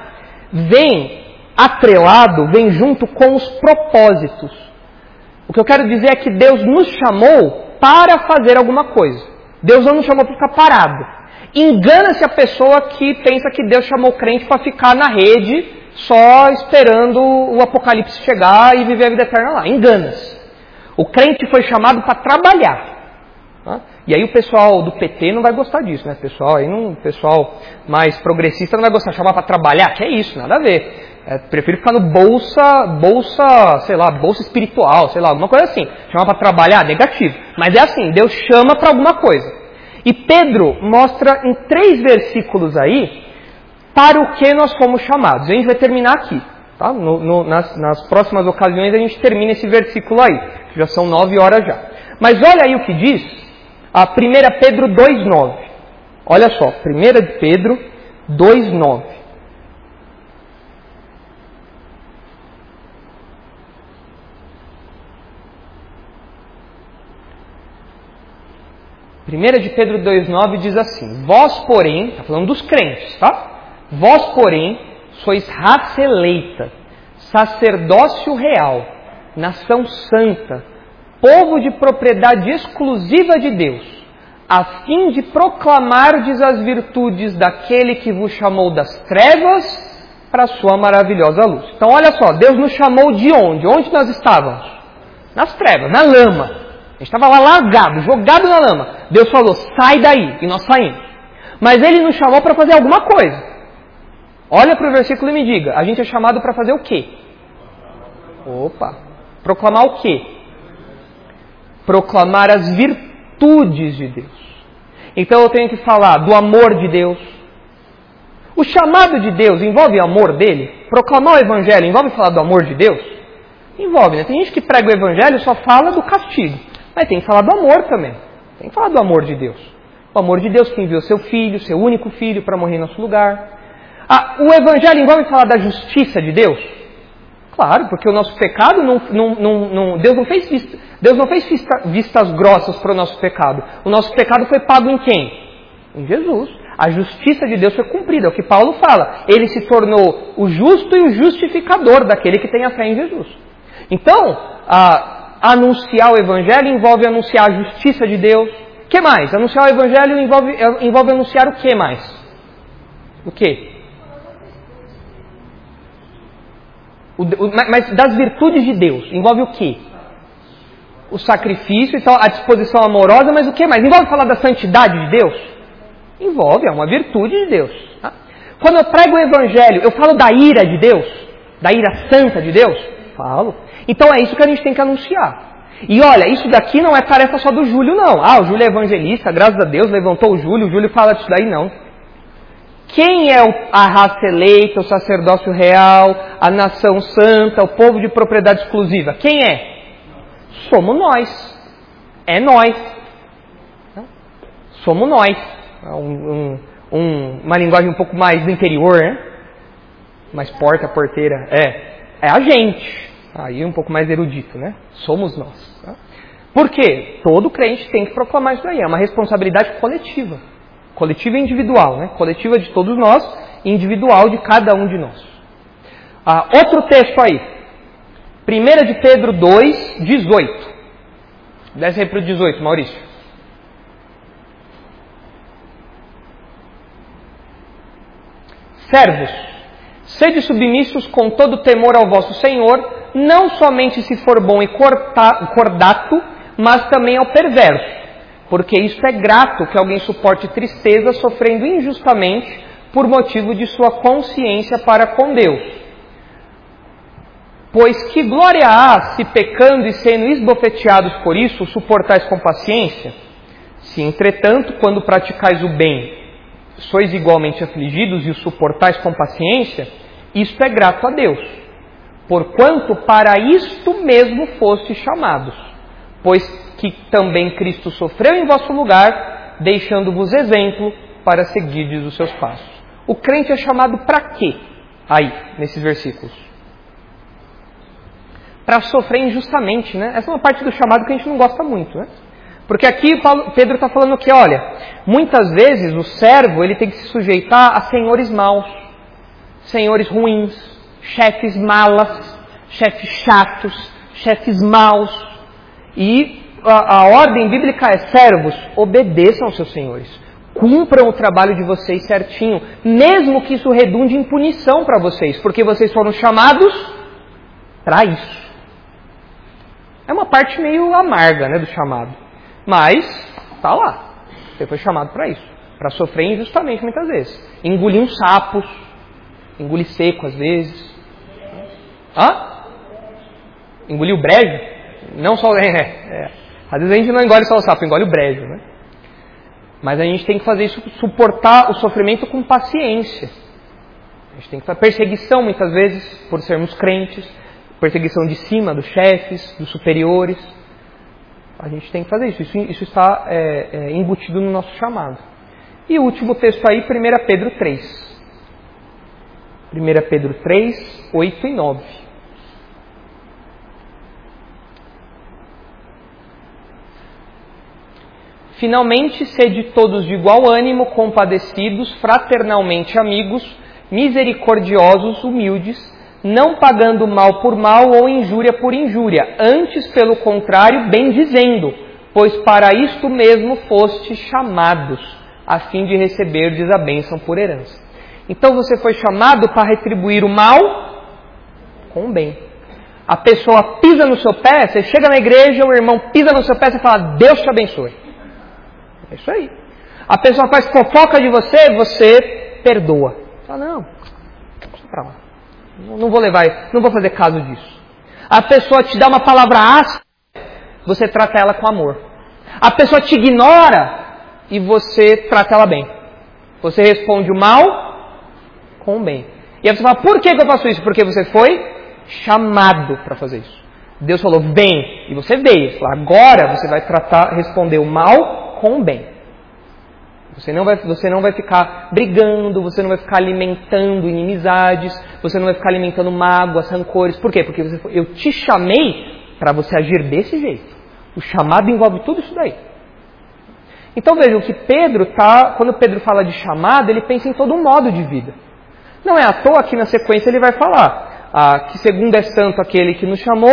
vem atrelado, vem junto com os propósitos. O que eu quero dizer é que Deus nos chamou para fazer alguma coisa. Deus não nos chamou para ficar parado. Engana-se a pessoa que pensa que Deus chamou o crente para ficar na rede só esperando o apocalipse chegar e viver a vida eterna lá. Engana-se. O crente foi chamado para trabalhar. Tá? E aí o pessoal do P T não vai gostar disso, né? O pessoal, aí não, o pessoal mais progressista não vai gostar de chamar para trabalhar. Que é isso, nada a ver. É, prefiro ficar no bolsa, bolsa, sei lá, bolsa espiritual, sei lá, alguma coisa assim. Chamar para trabalhar, negativo. Mas é assim, Deus chama para alguma coisa. E Pedro mostra em três versículos aí para o que nós fomos chamados. A gente vai terminar aqui. Tá? No, no, nas, nas próximas ocasiões a gente termina esse versículo aí. Que já são nove horas já. Mas olha aí o que diz a primeira Pedro dois, nove. Olha só, primeira Pedro dois, nove. primeira de Pedro dois, nove diz assim: Vós, porém, está falando dos crentes, tá? Vós, porém, sois raça eleita, sacerdócio real, nação santa, povo de propriedade exclusiva de Deus, a fim de proclamardes as virtudes daquele que vos chamou das trevas para a sua maravilhosa luz. Então olha só, Deus nos chamou de onde? Onde nós estávamos? Nas trevas, na lama. A gente estava lá largado, jogado na lama. Deus falou, sai daí, e nós saímos. Mas Ele nos chamou para fazer alguma coisa. Olha para o versículo e me diga, a gente é chamado para fazer o quê? Opa, proclamar o quê? Proclamar as virtudes de Deus. Então eu tenho que falar do amor de Deus. O chamado de Deus envolve o amor dele? Proclamar o Evangelho envolve falar do amor de Deus? Envolve, né? Tem gente que prega o Evangelho e só fala do castigo. Mas tem que falar do amor também. Tem que falar do amor de Deus. O amor de Deus que enviou seu filho, seu único filho, para morrer em nosso lugar. Ah, o Evangelho envolve falar da justiça de Deus? Claro, porque o nosso pecado, não, não, não, não, Deus não fez, vista, Deus não fez vista, vistas grossas para o nosso pecado. O nosso pecado foi pago em quem? Em Jesus. A justiça de Deus foi cumprida, é o que Paulo fala. Ele se tornou o justo e o justificador daquele que tem a fé em Jesus. Então, a, Anunciar o Evangelho envolve anunciar a justiça de Deus. O que mais? Anunciar o Evangelho envolve, envolve anunciar o que mais? O que? O, o, mas das virtudes de Deus, envolve o que? O sacrifício, então a disposição amorosa, mas o que mais? Envolve falar da santidade de Deus? Envolve, é uma virtude de Deus. Tá? Quando eu prego o Evangelho, eu falo da ira de Deus? Da ira santa de Deus? Falo. Então é isso que a gente tem que anunciar. E olha, isso daqui não é tarefa só do Júlio, não. Ah, o Júlio é evangelista, graças a Deus, levantou o Júlio, o Júlio fala disso daí, não. Quem é a raça eleita, o sacerdócio real, a nação santa, o povo de propriedade exclusiva? Quem é? Somos nós. É nós. Somos nós. Um, um, um, uma linguagem um pouco mais do interior, né? Mais porta, porteira. É, é a gente. Aí um pouco mais erudito, né? Somos nós. Tá? Por quê? Todo crente tem que proclamar isso daí. É uma responsabilidade coletiva. Coletiva e individual, né? Coletiva de todos nós e individual de cada um de nós. Ah, outro texto aí. primeira de Pedro dois, dezoito. Desce aí para o dezoito, Maurício. Servos, sede submissos com todo temor ao vosso Senhor, não somente se for bom e cordato, mas também ao perverso. Porque isto é grato que alguém suporte tristeza sofrendo injustamente por motivo de sua consciência para com Deus. Pois que glória há se pecando e sendo esbofeteados por isso, suportais com paciência? Se entretanto, quando praticais o bem, sois igualmente afligidos e o suportais com paciência, isto é grato a Deus. Porquanto para isto mesmo fostes chamados, pois que também Cristo sofreu em vosso lugar, deixando-vos exemplo para seguirdes os seus passos. O crente é chamado para quê? Aí, nesses versículos. Para sofrer injustamente, né? Essa é uma parte do chamado que a gente não gosta muito, né? Porque aqui Paulo, Pedro está falando que, olha, muitas vezes o servo ele tem que se sujeitar a senhores maus, senhores ruins, chefes malas, chefes chatos, chefes maus. E a, a ordem bíblica é: servos, obedeçam aos seus senhores, cumpram o trabalho de vocês certinho, mesmo que isso redunde em punição para vocês, porque vocês foram chamados para isso. É uma parte meio amarga, né, do chamado, mas está lá. Você foi chamado para isso, para sofrer injustamente muitas vezes, engolir uns sapos, engolir seco às vezes. Hã? Engolir o brejo? Não só, é, é. Às vezes a gente não engole só o sapo, engole o brejo, né? Mas a gente tem que fazer isso, suportar o sofrimento com paciência. A gente tem que fazer perseguição muitas vezes por sermos crentes, perseguição de cima, dos chefes, dos superiores. A gente tem que fazer isso, isso, isso está é, é, embutido no nosso chamado. E o último texto aí, primeira Pedro três. primeira Pedro três, oito e nove. Finalmente, sede todos de igual ânimo, compadecidos, fraternalmente amigos, misericordiosos, humildes, não pagando mal por mal ou injúria por injúria, antes, pelo contrário, bendizendo, pois para isto mesmo fostes chamados, a fim de receberdes a bênção por herança. Então você foi chamado para retribuir o mal com o bem. A pessoa pisa no seu pé, você chega na igreja, o irmão pisa no seu pé, você fala: Deus te abençoe. É isso aí. A pessoa faz fofoca de você, você perdoa. Fala: não, deixa pra lá. Não vou levar, não vou fazer caso disso. A pessoa te dá uma palavra áspera, você trata ela com amor. A pessoa te ignora e você trata ela bem. Você responde o mal com o bem. E aí você fala: por que eu faço isso? Porque você foi chamado para fazer isso. Deus falou: vem, e você veio. Falou: agora você vai tratar, responder o mal com o bem. Você não vai, você não vai ficar brigando, você não vai ficar alimentando inimizades, você não vai ficar alimentando mágoas, rancores. Por quê? Porque você, eu te chamei para você agir desse jeito. O chamado envolve tudo isso daí. Então vejam que Pedro tá, quando Pedro fala de chamado, ele pensa em todo um modo de vida. Não é à toa que na sequência ele vai falar ah, que segundo é santo aquele que nos chamou,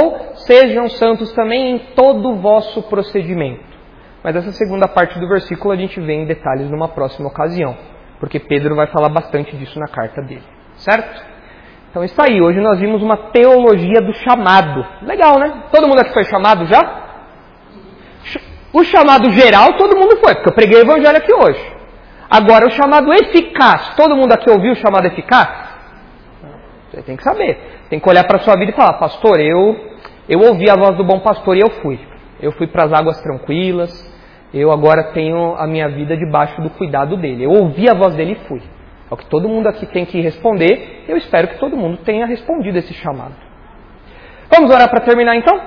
sejam santos também em todo o vosso procedimento. Mas essa segunda parte do versículo a gente vê em detalhes numa próxima ocasião, porque Pedro vai falar bastante disso na carta dele, certo? Então isso aí, hoje nós vimos uma teologia do chamado. Legal, né? Todo mundo aqui foi chamado já? O chamado geral, todo mundo foi, porque eu preguei o evangelho aqui hoje. Agora, o chamado eficaz, todo mundo aqui ouviu o chamado eficaz? Você tem que saber. Tem que olhar para a sua vida e falar, pastor, eu, eu ouvi a voz do bom pastor e eu fui. Eu fui para as águas tranquilas, eu agora tenho a minha vida debaixo do cuidado dele. Eu ouvi a voz dele e fui. É o que todo mundo aqui tem que responder. Eu espero que todo mundo tenha respondido esse chamado. Vamos orar para terminar então?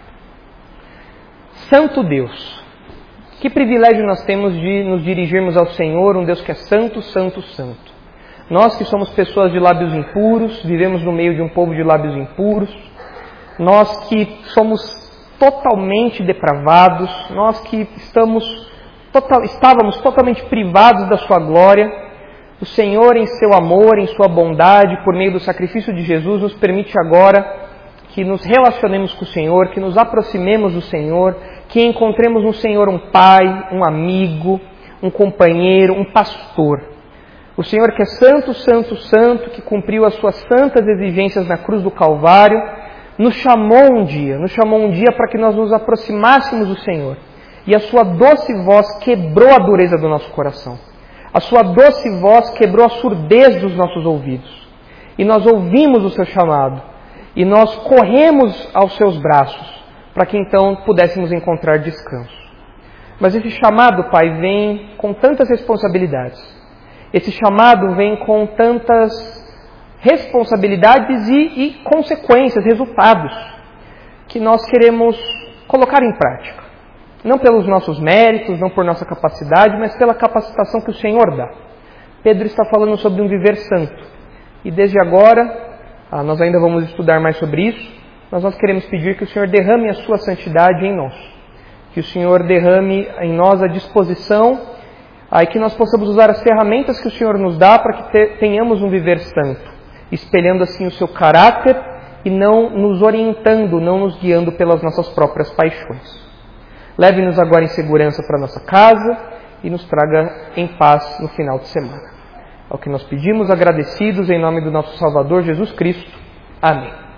Santo Deus, que privilégio nós temos de nos dirigirmos ao Senhor, um Deus que é santo, santo, santo. Nós que somos pessoas de lábios impuros, vivemos no meio de um povo de lábios impuros, nós que somos totalmente depravados, nós que estamos, total, estávamos totalmente privados da sua glória, o Senhor em seu amor, em sua bondade, por meio do sacrifício de Jesus, nos permite agora que nos relacionemos com o Senhor, que nos aproximemos do Senhor, que encontremos no Senhor um pai, um amigo, um companheiro, um pastor. O Senhor que é santo, santo, santo, que cumpriu as suas santas exigências na cruz do Calvário, nos chamou um dia, nos chamou um dia para que nós nos aproximássemos do Senhor. E a sua doce voz quebrou a dureza do nosso coração. A sua doce voz quebrou a surdez dos nossos ouvidos. E nós ouvimos o seu chamado. E nós corremos aos seus braços, para que então pudéssemos encontrar descanso. Mas esse chamado, Pai, vem com tantas responsabilidades. Esse chamado vem com tantas responsabilidades e, e consequências, resultados, que nós queremos colocar em prática. Não pelos nossos méritos, não por nossa capacidade, mas pela capacitação que o Senhor dá. Pedro está falando sobre um viver santo. E desde agora, ah, nós ainda vamos estudar mais sobre isso, mas nós queremos pedir que o Senhor derrame a sua santidade em nós. Que o Senhor derrame em nós a disposição, ah, e que nós possamos usar as ferramentas que o Senhor nos dá para que te, tenhamos um viver santo, espelhando assim o seu caráter e não nos orientando, não nos guiando pelas nossas próprias paixões. Leve-nos agora em segurança para nossa casa e nos traga em paz no final de semana. É o que nós pedimos, agradecidos em nome do nosso Salvador Jesus Cristo. Amém.